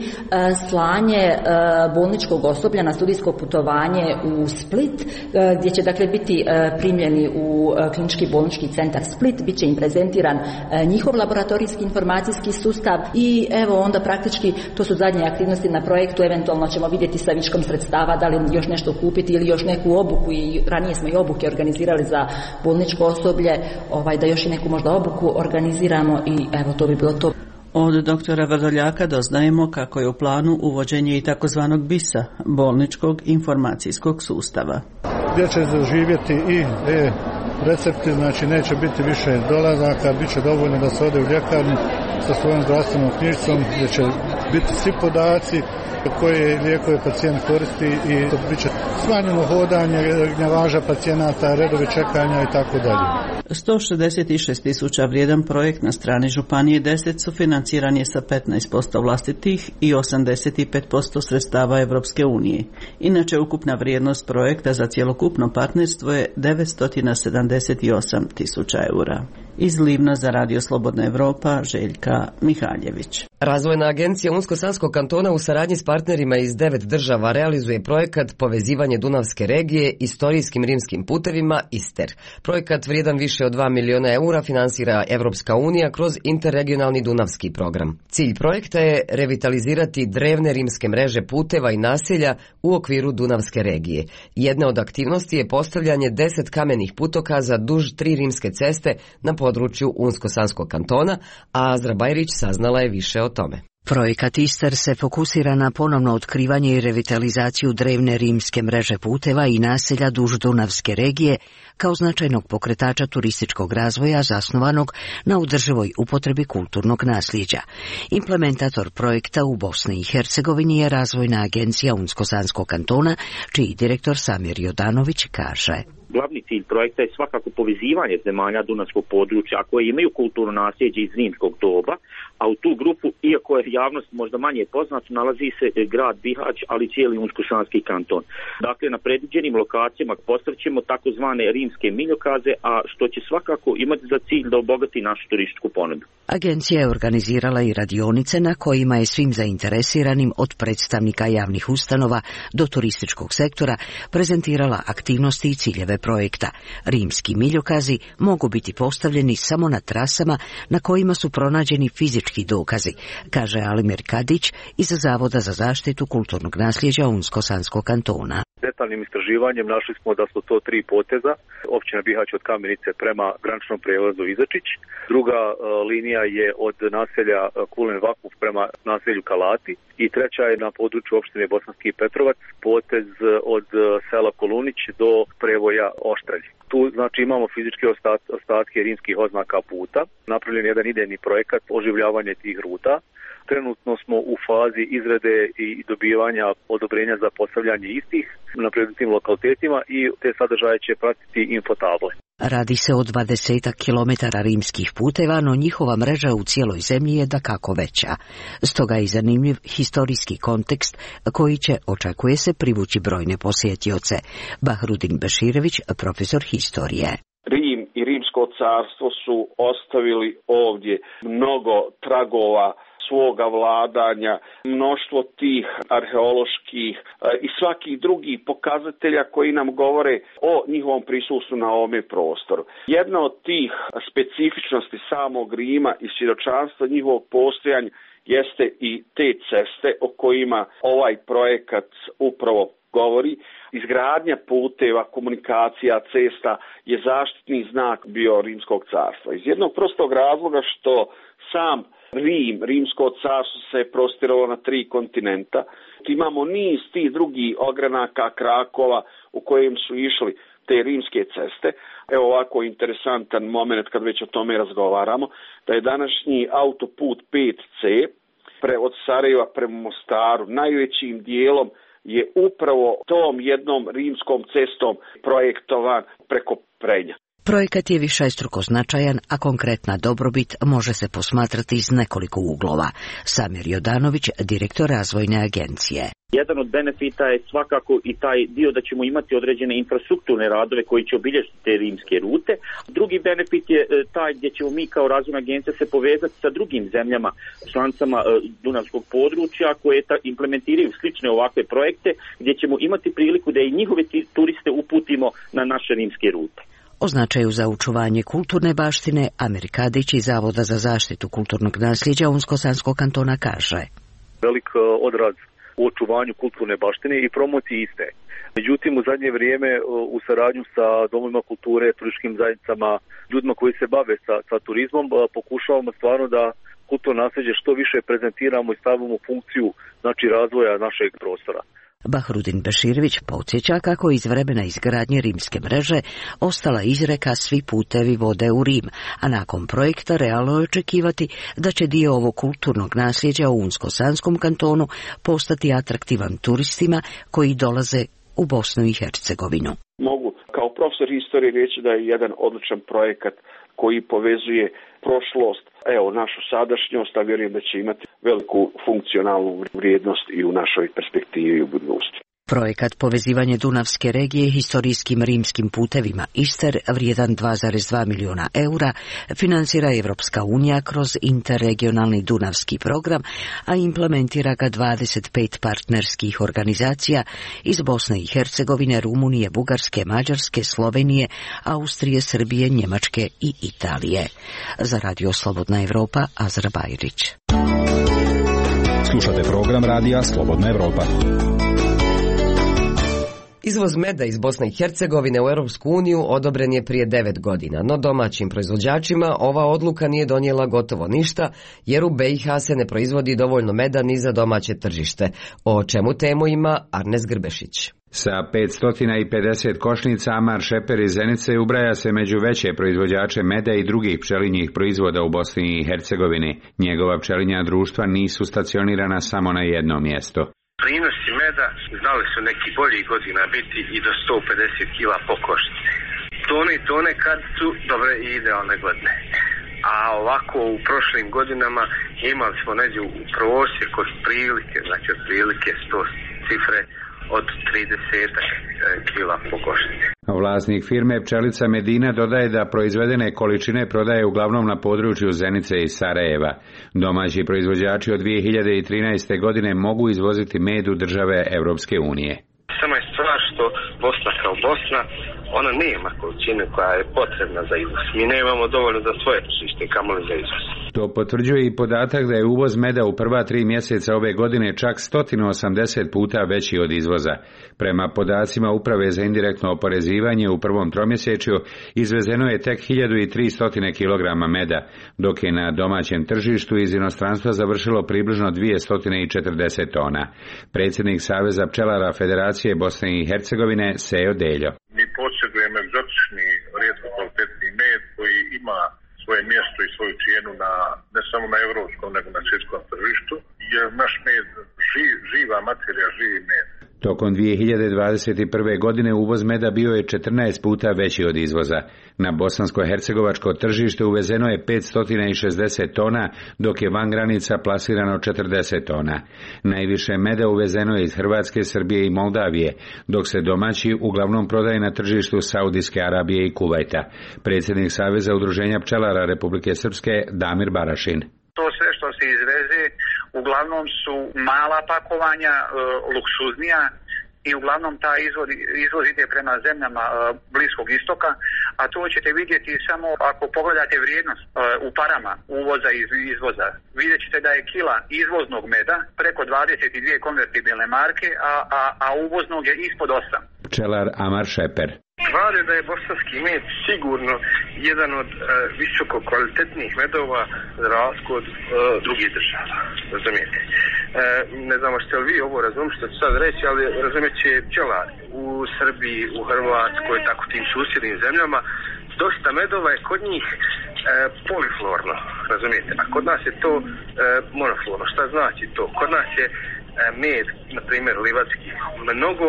slanje bolničkog osoblja na studijsko putovanje u Split, gdje će dakle biti primljeni u klinički bolnički centar Split, bit će im prezentiran njihov laboratorijski informacijski sustav i evo onda praktički to su zadnje aktivnosti na projektu, eventualno ćemo vidjeti sa viškom sredstava da li još nešto kupiti ili još neku obuku, i ranije smo i obuke organizirali za bolničko osoblje, da još i neku možda obuku organiziramo i evo to bi bilo to. Od doktora Vrdoljaka doznajemo kako je u planu uvođenje i takozvanog BIS-a, bolničkog informacijskog sustava. Gdje će zaživjeti i recepti, znači neće biti više dolazaka, bit će dovoljno da se ode u ljekarnu sa svojom zdravstvenom knjižicom gdje će biti svi podaci koje lijekove pacijent koristi i bit će smanjeno hodanje, gnjavaža pacijenata, redovi čekanja i tako dalje. 166.000 vrijedan projekt na strani Županije 10 sufinanciran je sa 15% vlastitih i 85% sredstava Evropske unije. Inače, ukupna vrijednost projekta za cjelokupno partnerstvo je 978.000 eura. Iz Livna za Radio Slobodna Evropa, Željka Mihaljević. Razvojna agencija Unsko-Sanskog kantona u saradnji s partnerima iz 9 država realizuje projekat Povezivanje Dunavske regije istorijskim rimskim putevima ISTER. Projekat vrijedan više od 2 miliona eura finansira Evropska unija kroz interregionalni Dunavski program. Cilj projekta je revitalizirati drevne rimske mreže puteva i naselja u okviru Dunavske regije. Jedna od aktivnosti je postavljanje 10 kamenih putokaza duž 3 rimske ceste na području Unsko-Sanskog kantona, a Azra Bajrić saznala je više o tome. Projekat ISTER se fokusira na ponovno otkrivanje i revitalizaciju drevne rimske mreže puteva i naselja duž Dunavske regije kao značajnog pokretača turističkog razvoja zasnovanog na održivoj upotrebi kulturnog nasljeđa. Implementator projekta u Bosni i Hercegovini je Razvojna agencija Unsko-Sanskog kantona, čiji direktor Samir Jodanović kaže: Glavni cilj projekta je svakako povezivanje zemalja Dunavskog područja koje imaju kulturno nasljeđe iz rimskog doba, a u tu grupu, iako je javnost možda manje poznat, nalazi se grad Bihać, ali cijeli Unsko-Sanski kanton. Dakle, na predviđenim lokacijama postavćemo takozvane rimske miljokaze, a što će svakako imati za cilj da obogati našu turističku ponudu. Agencija je organizirala i radionice na kojima je svim zainteresiranim od predstavnika javnih ustanova do turističkog sektora prezentirala aktivnosti i ciljeve projekta. Rimski miljokazi mogu biti postavljeni samo na trasama na kojima su pronađeni fizički dokazi, kaže Alimir Kadić iz Zavoda za zaštitu kulturnog nasljeđa Unsko-Sanskog kantona. Detaljnim istraživanjem našli smo da su to 3 poteza. Općina Bihać od Kamenice prema graničnom prijelazu Izačić. Druga linija je od naselja Kulen Vakuf prema naselju Kalati. I treća je na području opštine Bosanski Petrovac, potez od sela Kolunić do prevoja Oštrelj. Tu znači imamo fizičke ostatke rimskih oznaka puta. Napravljen je jedan idejni projekat oživljavanja tih ruta. Trenutno smo u fazi izrade i dobivanja odobrenja za postavljanje istih na predmetnim lokalitetima i te sadržaje će pratiti infotable. Radi se o 20 kilometara rimskih puteva, no njihova mreža u cijeloj zemlji je dakako veća. Stoga je zanimljiv historijski kontekst koji će, očekuje se, privući brojne posjetioce. Bahrudin Beširević, profesor historije. Rim i Rimsko carstvo su ostavili ovdje mnogo tragova svoga vladanja, mnoštvo tih arheoloških i svakih drugih pokazatelja koji nam govore o njihovom prisustvu na ovome prostoru. Jedna od tih specifičnosti samog Rima i svjedočanstva njihovog postojanja jeste i te ceste o kojima ovaj projekat upravo govori. Izgradnja puteva, komunikacija, cesta je zaštitni znak bio Rimskog carstva. Iz jednog prostog razloga što sam Rimsko carstvo se prostiralo na 3 kontinenta. Imamo niz tih drugih ogranaka, krakova u kojim su išli te rimske ceste. Evo ovako interesantan moment kad već o tome razgovaramo, da je današnji autoput 5C od Sarajeva prema Mostaru najvećim dijelom je upravo tom jednom rimskom cestom projektovan preko Prenja. Projekat je višestruko značajan, a konkretna dobrobit može se posmatrati iz nekoliko uglova. Samir Jodanović, direktor Razvojne agencije. Jedan od benefita je svakako i taj dio da ćemo imati određene infrastrukturne radove koji će obilježiti te rimske rute. Drugi benefit je taj gdje ćemo mi kao Razvojna agencija se povezati sa drugim zemljama, članicama Dunavskog područja koje implementiraju slične ovakve projekte, gdje ćemo imati priliku da i njihove turiste uputimo na naše rimske rute. O značaju za očuvanje kulturne baštine Amir Kadić iz Zavoda za zaštitu kulturnog nasljeđa Unsko-Sanskog kantona kaže: Velik odraz u očuvanju kulturne baštine i promociji iste. Međutim, u zadnje vrijeme u saradnju sa domovima kulture, turističkim zajednicama, ljudima koji se bave sa turizmom, pokušavamo stvarno da kulturno nasljeđe što više prezentiramo i stavimo u funkciju znači razvoja našeg prostora. Bahrudin Beširović podsjeća kako iz vremena izgradnje rimske mreže ostala izreka svi putevi vode u Rim, a nakon projekta realno je očekivati da će dio ovog kulturnog nasljeđa u Unsko-Sanskom kantonu postati atraktivan turistima koji dolaze u Bosnu i Hercegovinu. Mogu kao profesor istorije reći da je jedan odličan projekat koji povezuje prošlost, našu sadašnjost, a vjerujem da će imati veliku funkcionalnu vrijednost i u našoj perspektivi i u budućnosti. Projekat povezivanje Dunavske regije historijskim rimskim putevima Ister, vrijedan 2,2 milijuna eura, financira Evropska unija kroz interregionalni Dunavski program, a implementira ga 25 partnerskih organizacija iz Bosne i Hercegovine, Rumunije, Bugarske, Mađarske, Slovenije, Austrije, Srbije, Njemačke i Italije. Za Radio Slobodna Evropa, Azra Bajrić. Slušate program radija Slobodna Evropa. Izvoz meda iz Bosne i Hercegovine u Europsku uniju odobren je prije 9 godina, no domaćim proizvođačima ova odluka nije donijela gotovo ništa, jer u BiH se ne proizvodi dovoljno meda ni za domaće tržište. O čemu temu ima Arnes Grbešić. Sa 550 košnica Amar Šeper iz Zenice ubraja se među veće proizvođače meda i drugih pčelinjih proizvoda u Bosni i Hercegovini. Njegova pčelinja društva nisu stacionirana samo na jedno mjesto. Prinosi meda znali su neki boljih godina biti i do 150 kila po košnici. Tone kad su dobre i idealne godine. A ovako u prošlim godinama imali smo negdje u prosjeku otprilike 100 cifre od 30 kila po košnici. Vlasnik firme Pčelica Medina dodaje da proizvedene količine prodaje uglavnom na području Zenice i Sarajeva. Domaći proizvođači od 2013. godine mogu izvoziti med u države Europske unije. Samo je stvar što Bosna kao Bosna, ona nema količine koja je potrebna za izvoz. Mi nemamo dovoljno za svoje tržište, kamoli za izvoz. To potvrđuje i podatak da je uvoz meda u prva 3 mjeseca ove godine čak 180 puta veći od izvoza. Prema podacima Uprave za indirektno oporezivanje u prvom tromjesečju izvezeno je tek 1300 kg meda, dok je na domaćem tržištu iz inostranstva završilo približno 240 tona. Predsjednik Saveza pčelara Federacije Bosne i Hercegovine Sejo Deljo. Mi posjedujemo egzotični, rijetko kvalitetni med koji ima svoje mjesto i svoju cijenu ne samo na europskom nego na svjetskom tržištu, jer naš med živa materija, živi med. Tokom 2021. godine uvoz meda bio je 14 puta veći od izvoza. Na bosansko-hercegovačko tržište uvezeno je 560 tona, dok je van granica plasirano 40 tona. Najviše meda uvezeno je iz Hrvatske, Srbije i Moldavije, dok se domaći uglavnom prodaje na tržištu Saudijske Arabije i Kuvajta. Predsjednik Saveza udruženja pčelara Republike Srpske Damir Barašin. To sve što se izveze uglavnom su mala pakovanja, luksuznija i uglavnom taj izvoz ide prema zemljama Bliskog istoka, a to ćete vidjeti samo ako pogledate vrijednost u parama uvoza i izvoza. Vidjet ćete da je kila izvoznog meda preko 22 konvertibilne marke, a uvoznog je ispod 8. Pčelar Amar Šeper. Tvrde da je bosanski med sigurno jedan od visoko kvalitetnih medova za razliku od drugih država. Razumijete? Ne znamo što li vi ovo razumijete što ću sad reći, ali razumijeće pčelar u Srbiji, u Hrvatskoj, tako tim susjednim zemljama, dosta medova je kod njih poliflorno, razumijete? A kod nas je to monoflorno. Šta znači to? Kod nas je med, na primjer livatski, mnogo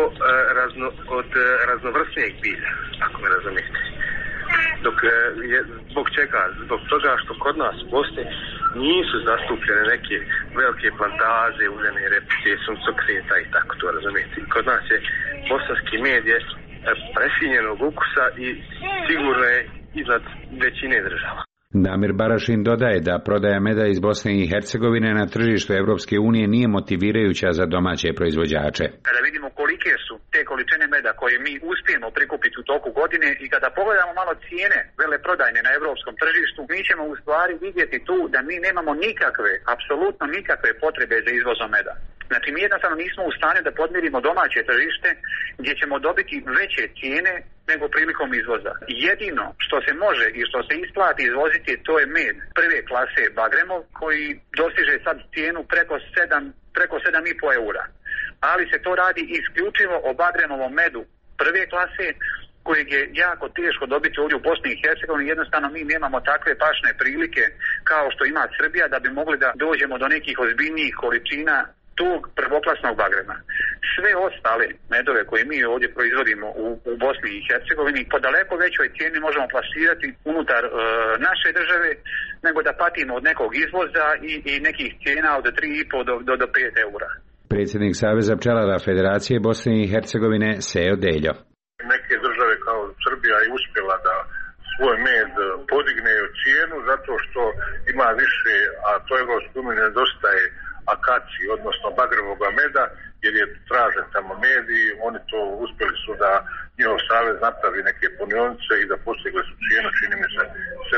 od raznovrsnijeg bilja, ako me razumijete. Zbog čega? Zbog toga što kod nas u Bosni nisu zastupljene neke velike plantaže, uljane repice, suncokreta i tako to, razumijete. Kod nas je bosanski med je prefinjenog ukusa i sigurno je iznad većine država. Damir Barašin dodaje da prodaja meda iz Bosne i Hercegovine na tržištu Europske unije nije motivirajuća za domaće proizvođače. Kada vidimo kolike su te količine meda koje mi uspijemo prikupiti u toku godine i kada pogledamo malo cijene veleprodajne na europskom tržištu, mi ćemo u stvari vidjeti tu da mi nemamo nikakve, apsolutno nikakve potrebe za izvozom meda. Znači mi jednostavno nismo u stanju da podmirimo domaće tržište gdje ćemo dobiti veće cijene nego prilikom izvoza. Jedino što se može i što se isplati izvoziti to je med prve klase Bagremov koji dostiže sad cijenu preko 7,5 eura. ali se to radi isključivo o bagrenovom medu prve klase, kojeg je jako teško dobiti ovdje u Bosni i Hercegovini. Jednostavno mi nemamo takve pašne prilike kao što ima Srbija da bi mogli da dođemo do nekih ozbiljnijih količina tog prvoklasnog bagrema. Sve ostale medove koje mi ovdje proizvodimo u Bosni i Hercegovini po daleko većoj cijeni možemo plasirati unutar naše države nego da patimo od nekog izvoza i nekih cijena od 3,5 do 5 eura. Predsjednik Saveza pčelara Federacije Bosne i Hercegovine Sejo Deljo. Neke države kao Srbija je uspjela da svoj med podigne u cijenu zato što ima više, a to Evropskoj uniji nedostaje akaci, odnosno bagrevoga meda, jer je tražen tamo med i oni to uspjeli su da njihov savez napravi neke punionice i da postigli su cijenu, čini mi se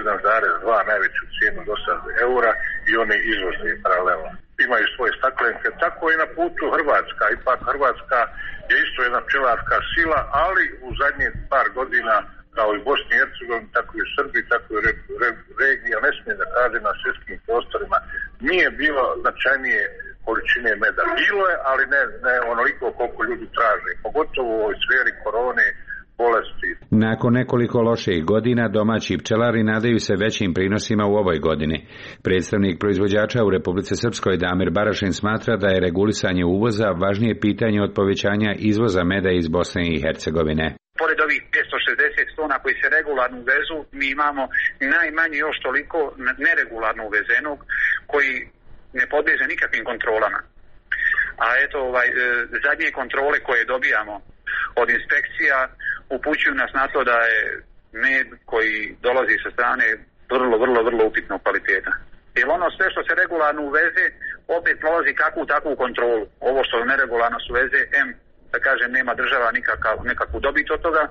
7,2 najveću cijenu do sad eura i oni izvoze paralelno. Imaju svoje staklenke, tako i na putu Hrvatska. Ipak Hrvatska je isto jedna pčelarska sila, ali u zadnjih par godina kao i Bosni i Hercegovini, tako i u Srbiji, tako i u regiji, a ne smije da kaže na svjetskim prostorima, nije bilo značajnije količine meda. Bilo je, ali ne onoliko koliko ljudi traže, pogotovo u ovoj sferi korone, bolesti. Nakon nekoliko loših godina domaći pčelari nadaju se većim prinosima u ovoj godini. Predstavnik proizvođača u Republici Srpskoj Damir Barašin smatra da je regulisanje uvoza važnije pitanje od povećanja izvoza meda iz Bosne i Hercegovine. Pored ovih 560 tona koji se regularno uvezu, mi imamo najmanje još toliko neregularno uvezenog koji ne podliježe nikakvim kontrolama. A eto, zadnje kontrole koje dobijamo od inspekcija upućuju nas na to da je med koji dolazi sa strane vrlo upitnog kvaliteta. Jer ono sve što se regularno uveze opet prolazi kakvu takvu kontrolu. Ovo što neregularno se uveze, da kažem, nema država nekakvu dobit od toga,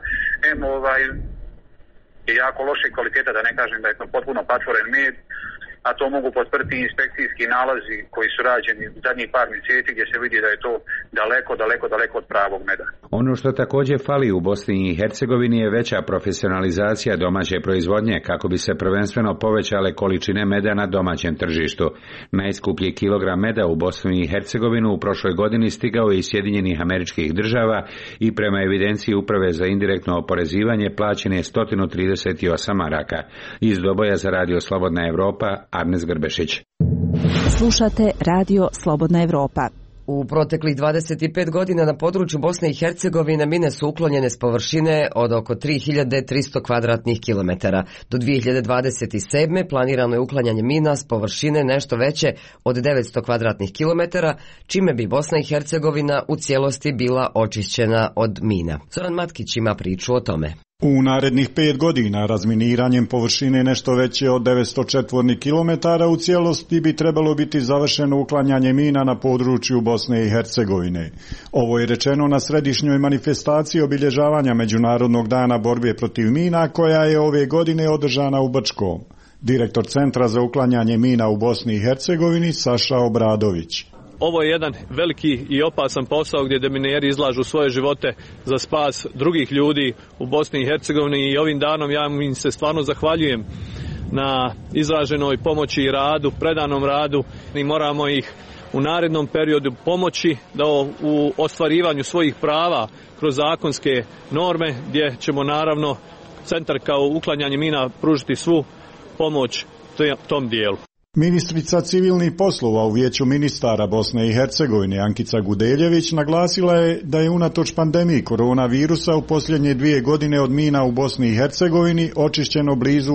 je jako loše kvaliteta, da ne kažem da je to potpuno patvoren med, a to mogu potvrditi inspekcijski nalazi koji su rađeni u zadnjih par mjeseci gdje se vidi da je to daleko od pravog meda. Ono što također fali u Bosni i Hercegovini je veća profesionalizacija domaće proizvodnje kako bi se prvenstveno povećale količine meda na domaćem tržištu. Najskuplji kilogram meda u Bosni i Hercegovinu u prošloj godini stigao je iz Sjedinjenih Američkih Država i prema evidenciji Uprave za indirektno oporezivanje plaćen je 138 maraka. Iz Doboja za Radio Slobodna Evropa, Arnes Grbešić. Slušate Radio Slobodna Evropa. U proteklih 25 godina na području Bosne i Hercegovine mine su uklonjene s površine od oko 3300 kvadratnih kilometara. Do 2027. planirano je uklanjanje mina s površine nešto veće od 900 kvadratnih kilometara, čime bi Bosna i Hercegovina u cijelosti bila očišćena od mina. Zoran Matkić ima priču o tome. U narednih 5 godina razminiranjem površine nešto veće od 900 četvornih kilometara u cijelosti bi trebalo biti završeno uklanjanje mina na području Bosne i Hercegovine. Ovo je rečeno na središnjoj manifestaciji obilježavanja Međunarodnog dana borbe protiv mina koja je ove godine održana u Brčkom. Direktor Centra za uklanjanje mina u Bosni i Hercegovini Saša Obradović. Ovo je jedan veliki i opasan posao gdje demineri izlažu svoje živote za spas drugih ljudi u Bosni i Hercegovini i ovim danom ja im se stvarno zahvaljujem na izraženoj pomoći i radu, predanom radu i moramo ih u narednom periodu pomoći da u ostvarivanju svojih prava kroz zakonske norme gdje ćemo naravno centar kao uklanjanje mina pružiti svu pomoć tom dijelu. Ministrica civilnih poslova u Vijeću ministara Bosne i Hercegovine Ankica Gudeljević naglasila je da je unatoč pandemiji koronavirusa u posljednje 2 godine od mina u Bosni i Hercegovini očišćeno blizu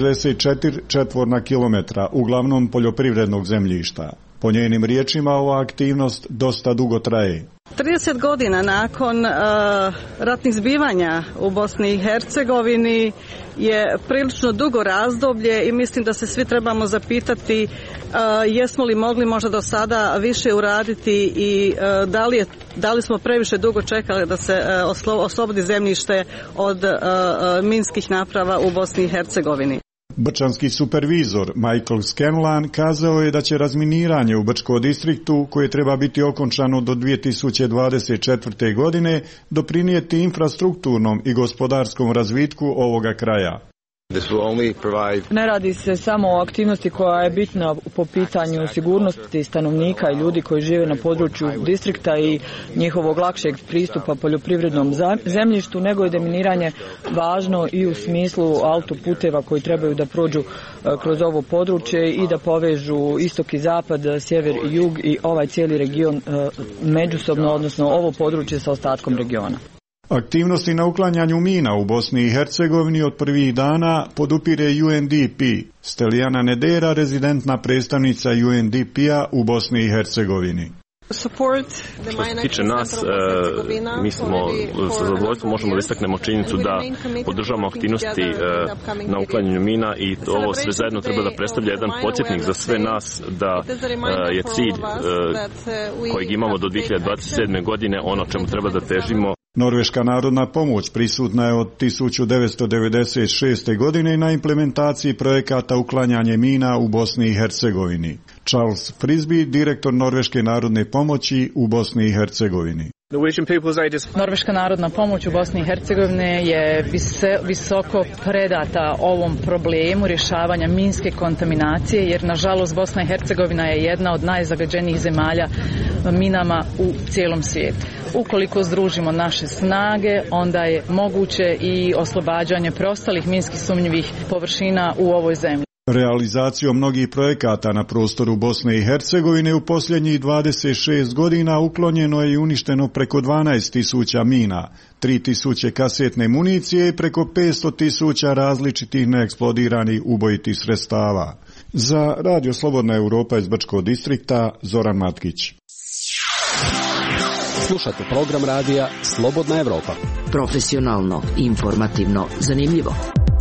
44 četvorna kilometra, uglavnom poljoprivrednog zemljišta. Po njenim riječima ova aktivnost dosta dugo traje. 30 godina nakon ratnih zbivanja u Bosni i Hercegovini je prilično dugo razdoblje i mislim da se svi trebamo zapitati jesmo li mogli možda do sada više uraditi i da li smo previše dugo čekali da se oslobodi zemljište od minskih naprava u Bosni i Hercegovini. Brčanski supervizor Michael Scanlan kazao je da će razminiranje u Brčko distriktu, koje treba biti okončano do 2024. godine, doprinijeti infrastrukturnom i gospodarskom razvitku ovoga kraja. Ne radi se samo o aktivnosti koja je bitna po pitanju sigurnosti stanovnika i ljudi koji žive na području distrikta i njihovog lakšeg pristupa poljoprivrednom zemljištu, nego je deminiranje važno i u smislu autoputeva koji trebaju da prođu kroz ovo područje i da povežu istok i zapad, sjever i jug i ovaj cijeli region međusobno, odnosno ovo područje sa ostatkom regiona. Aktivnosti na uklanjanju mina u Bosni i Hercegovini od prvih dana podupire UNDP. Stelijana Nedera, rezidentna predstavnica UNDP-a u Bosni i Hercegovini. Što se tiče nas, mi smo sa zadovoljstvom možemo da istaknemo činjenicu da podržavamo aktivnosti na uklanjanju mina i ovo sve zajedno treba da predstavlja jedan podsjetnik za sve nas da je cilj kojeg imamo do 2027. godine ono čemu treba da težimo. Norveška narodna pomoć prisutna je od 1996. godine na implementaciji projekata uklanjanje mina u Bosni i Hercegovini. Charles Frisby, direktor Norveške narodne pomoći u Bosni i Hercegovini. Norveška narodna pomoć u Bosni i Hercegovini je visoko predata ovom problemu rješavanja minske kontaminacije, jer nažalost Bosna i Hercegovina je jedna od najzagađenijih zemalja minama u cijelom svijetu. Ukoliko združimo naše snage, onda je moguće i oslobađanje preostalih minski sumnjivih površina u ovoj zemlji. Realizacijom mnogih projekata na prostoru Bosne i Hercegovine u posljednjih 26 godina uklonjeno je i uništeno preko 12.000 mina, 3.000 kasetne municije i preko 500.000 različitih neeksplodiranih ubojitih sredstava. Za Radio Slobodna Europa iz Brčkog distrikta, Zoran Matkić. Slušate program radija Slobodna Europa. Profesionalno, informativno, zanimljivo.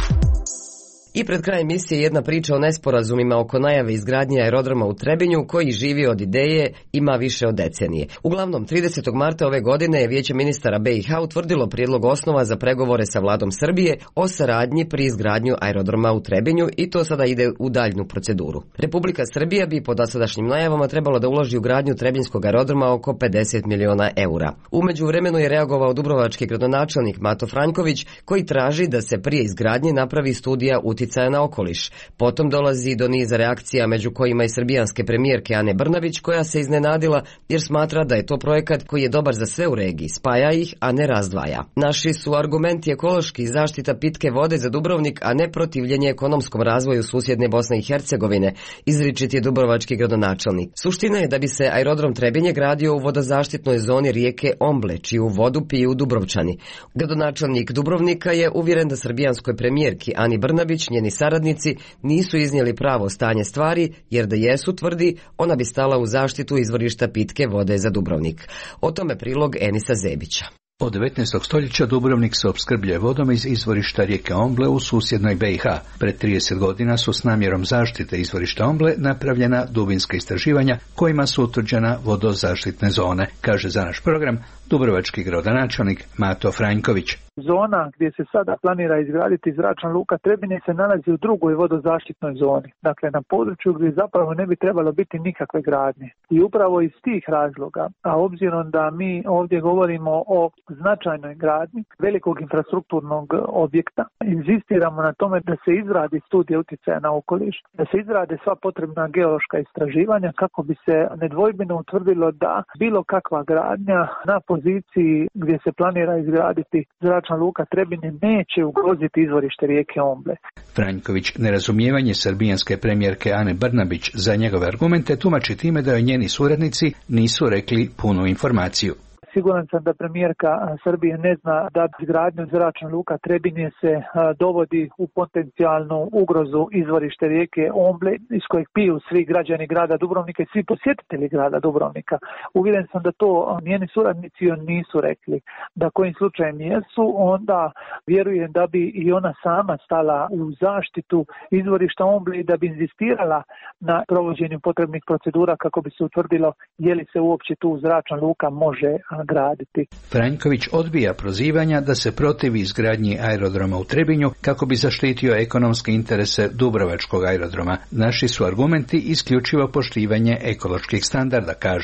I pred kraj emisije jedna priča o nesporazumima oko najave izgradnje aerodroma u Trebinju koji živi od ideje ima više od decenije. Uglavnom, 30. marta ove godine je Vijeće ministara BiH utvrdilo prijedlog osnova za pregovore sa vladom Srbije o saradnji pri izgradnju aerodroma u Trebinju i to sada ide u daljnju proceduru. Republika Srbija bi po dosadašnjim najavama trebala da uloži u gradnju Trebinjskog aerodroma oko 50 miliona eura. U međuvremenu je reagovao dubrovački gradonačelnik Mato Franjković koji traži da se prije izgradnje napravi studija uticaja na okoliš. Potom dolazi do niza reakcija među kojima i srbijanske premijerke Ane Brnabić koja se iznenadila jer smatra da je to projekat koji je dobar za sve u regiji, spaja ih, a ne razdvaja. Naši su argumenti ekološki, zaštita pitke vode za Dubrovnik, a ne protivljenje ekonomskom razvoju susjedne Bosne i Hercegovine, izričit je dubrovački gradonačelnik. Suština je da bi se aerodrom Trebinje gradio u vodozaštitnoj zoni rijeke Omble, čiju vodu piju Dubrovčani. Gradonačelnik Dubrovnika je uvjeren da srbijanskoj premijerki Ani Brnabić njeni saradnici nisu iznijeli pravo stanje stvari, jer da jesu, tvrdi, ona bi stala u zaštitu izvorišta pitke vode za Dubrovnik. O tome prilog Enisa Zebića. Od 19. stoljeća Dubrovnik se opskrbljuje vodom iz izvorišta rijeke Omble u susjednoj BiH. Pred 30 godina su s namjerom zaštite izvorišta Omble napravljena dubinska istraživanja kojima su utvrđena vodozaštitne zone, kaže za naš program dubrovački gradonačelnik Mato Franjković. Zona gdje se sada planira izgraditi zračna luka Trebinje se nalazi u drugoj vodozaštitnoj zoni. Dakle, na području gdje zapravo ne bi trebalo biti nikakve gradnje. I upravo iz tih razloga, a obzirom da mi ovdje govorimo o značajnoj gradnji velikog infrastrukturnog objekta, inzistiramo na tome da se izradi studija utjecaja na okoliš, da se izrade sva potrebna geološka istraživanja kako bi se nedvojbeno utvrdilo da bilo kakva gradnja na poziciji gdje se planira izgraditi zračna luka Trebinje neće ugroziti izvorište rijeke Omble. Franjković nerazumijevanje srbijanske premijerke Ane Brnabić za njegove argumente tumači time da joj njeni suradnici nisu rekli punu informaciju. Siguran sam da premijerka Srbije ne zna da izgradnjom zračne luka Trebinje se dovodi u potencijalnu ugrozu izvorište rijeke Omble iz kojeg piju svi građani grada Dubrovnika i svi posjetitelji grada Dubrovnika. Uvjeren sam da to njeni suradnici nisu rekli. Da kojim slučajem jesu, onda vjerujem da bi i ona sama stala u zaštitu izvorišta Omble i da bi inzistirala na provođenju potrebnih procedura kako bi se utvrdilo je li se uopće tu zračna luka može graditi. Franjković odbija prozivanja da se protivi izgradnji aerodroma u Trebinju kako bi zaštitio ekonomske interese dubrovačkog aerodroma. Naši su argumenti isključivo poštivanje ekoloških standarda, kaže.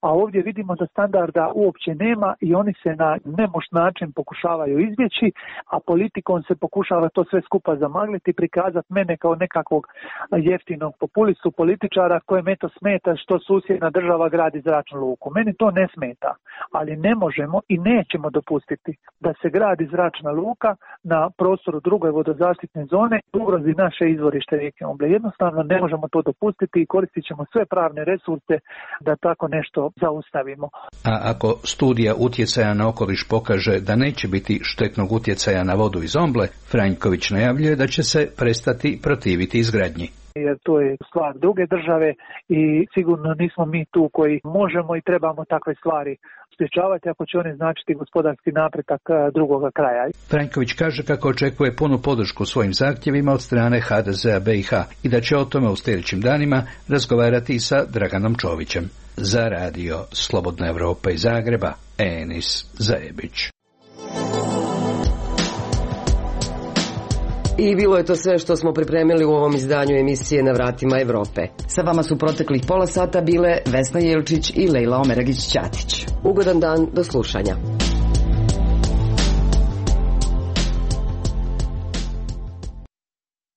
a ovdje vidimo da standarda uopće nema i oni se na nemoć način pokušavaju izbjeći, a politikom se pokušava to sve skupa zamagliti i prikazati mene kao nekakvog jeftinog populistu političara kojem eto smeta što susjedna država gradi zračnu luku. Meni to ne smeta, ali ne možemo i nećemo dopustiti da se gradi zračna luka na prostoru druge vodozaštitne zone i ugrozi naše izvorište rijeke Omble. Jednostavno ne možemo to dopustiti i koristit ćemo sve pravne resurse da tako nešto zaustavimo. A ako studija utjecaja na okoliš pokaže da neće biti štetnog utjecaja na vodu iz Omble, Franjković najavljuje da će se prestati protiviti izgradnji. Jer to je stvar druge države i sigurno nismo mi tu koji možemo i trebamo takve stvari sprječavati ako će oni značiti gospodarski napredak drugoga kraja. Franjković kaže kako očekuje punu podršku svojim zahtjevima od strane HDZ-a BiH i da će o tome u sljedećim danima razgovarati sa Draganom Čovićem. Za radio Slobodna Evropa iz Zagreba, Enis Zajebić. I bilo je to sve što smo pripremili u ovom izdanju emisije Na vratima Evrope. Sa vama su proteklih pola sata bile Vesna Jelčić i Lejla Omeragić-Ćatić. Ugodan dan, do slušanja.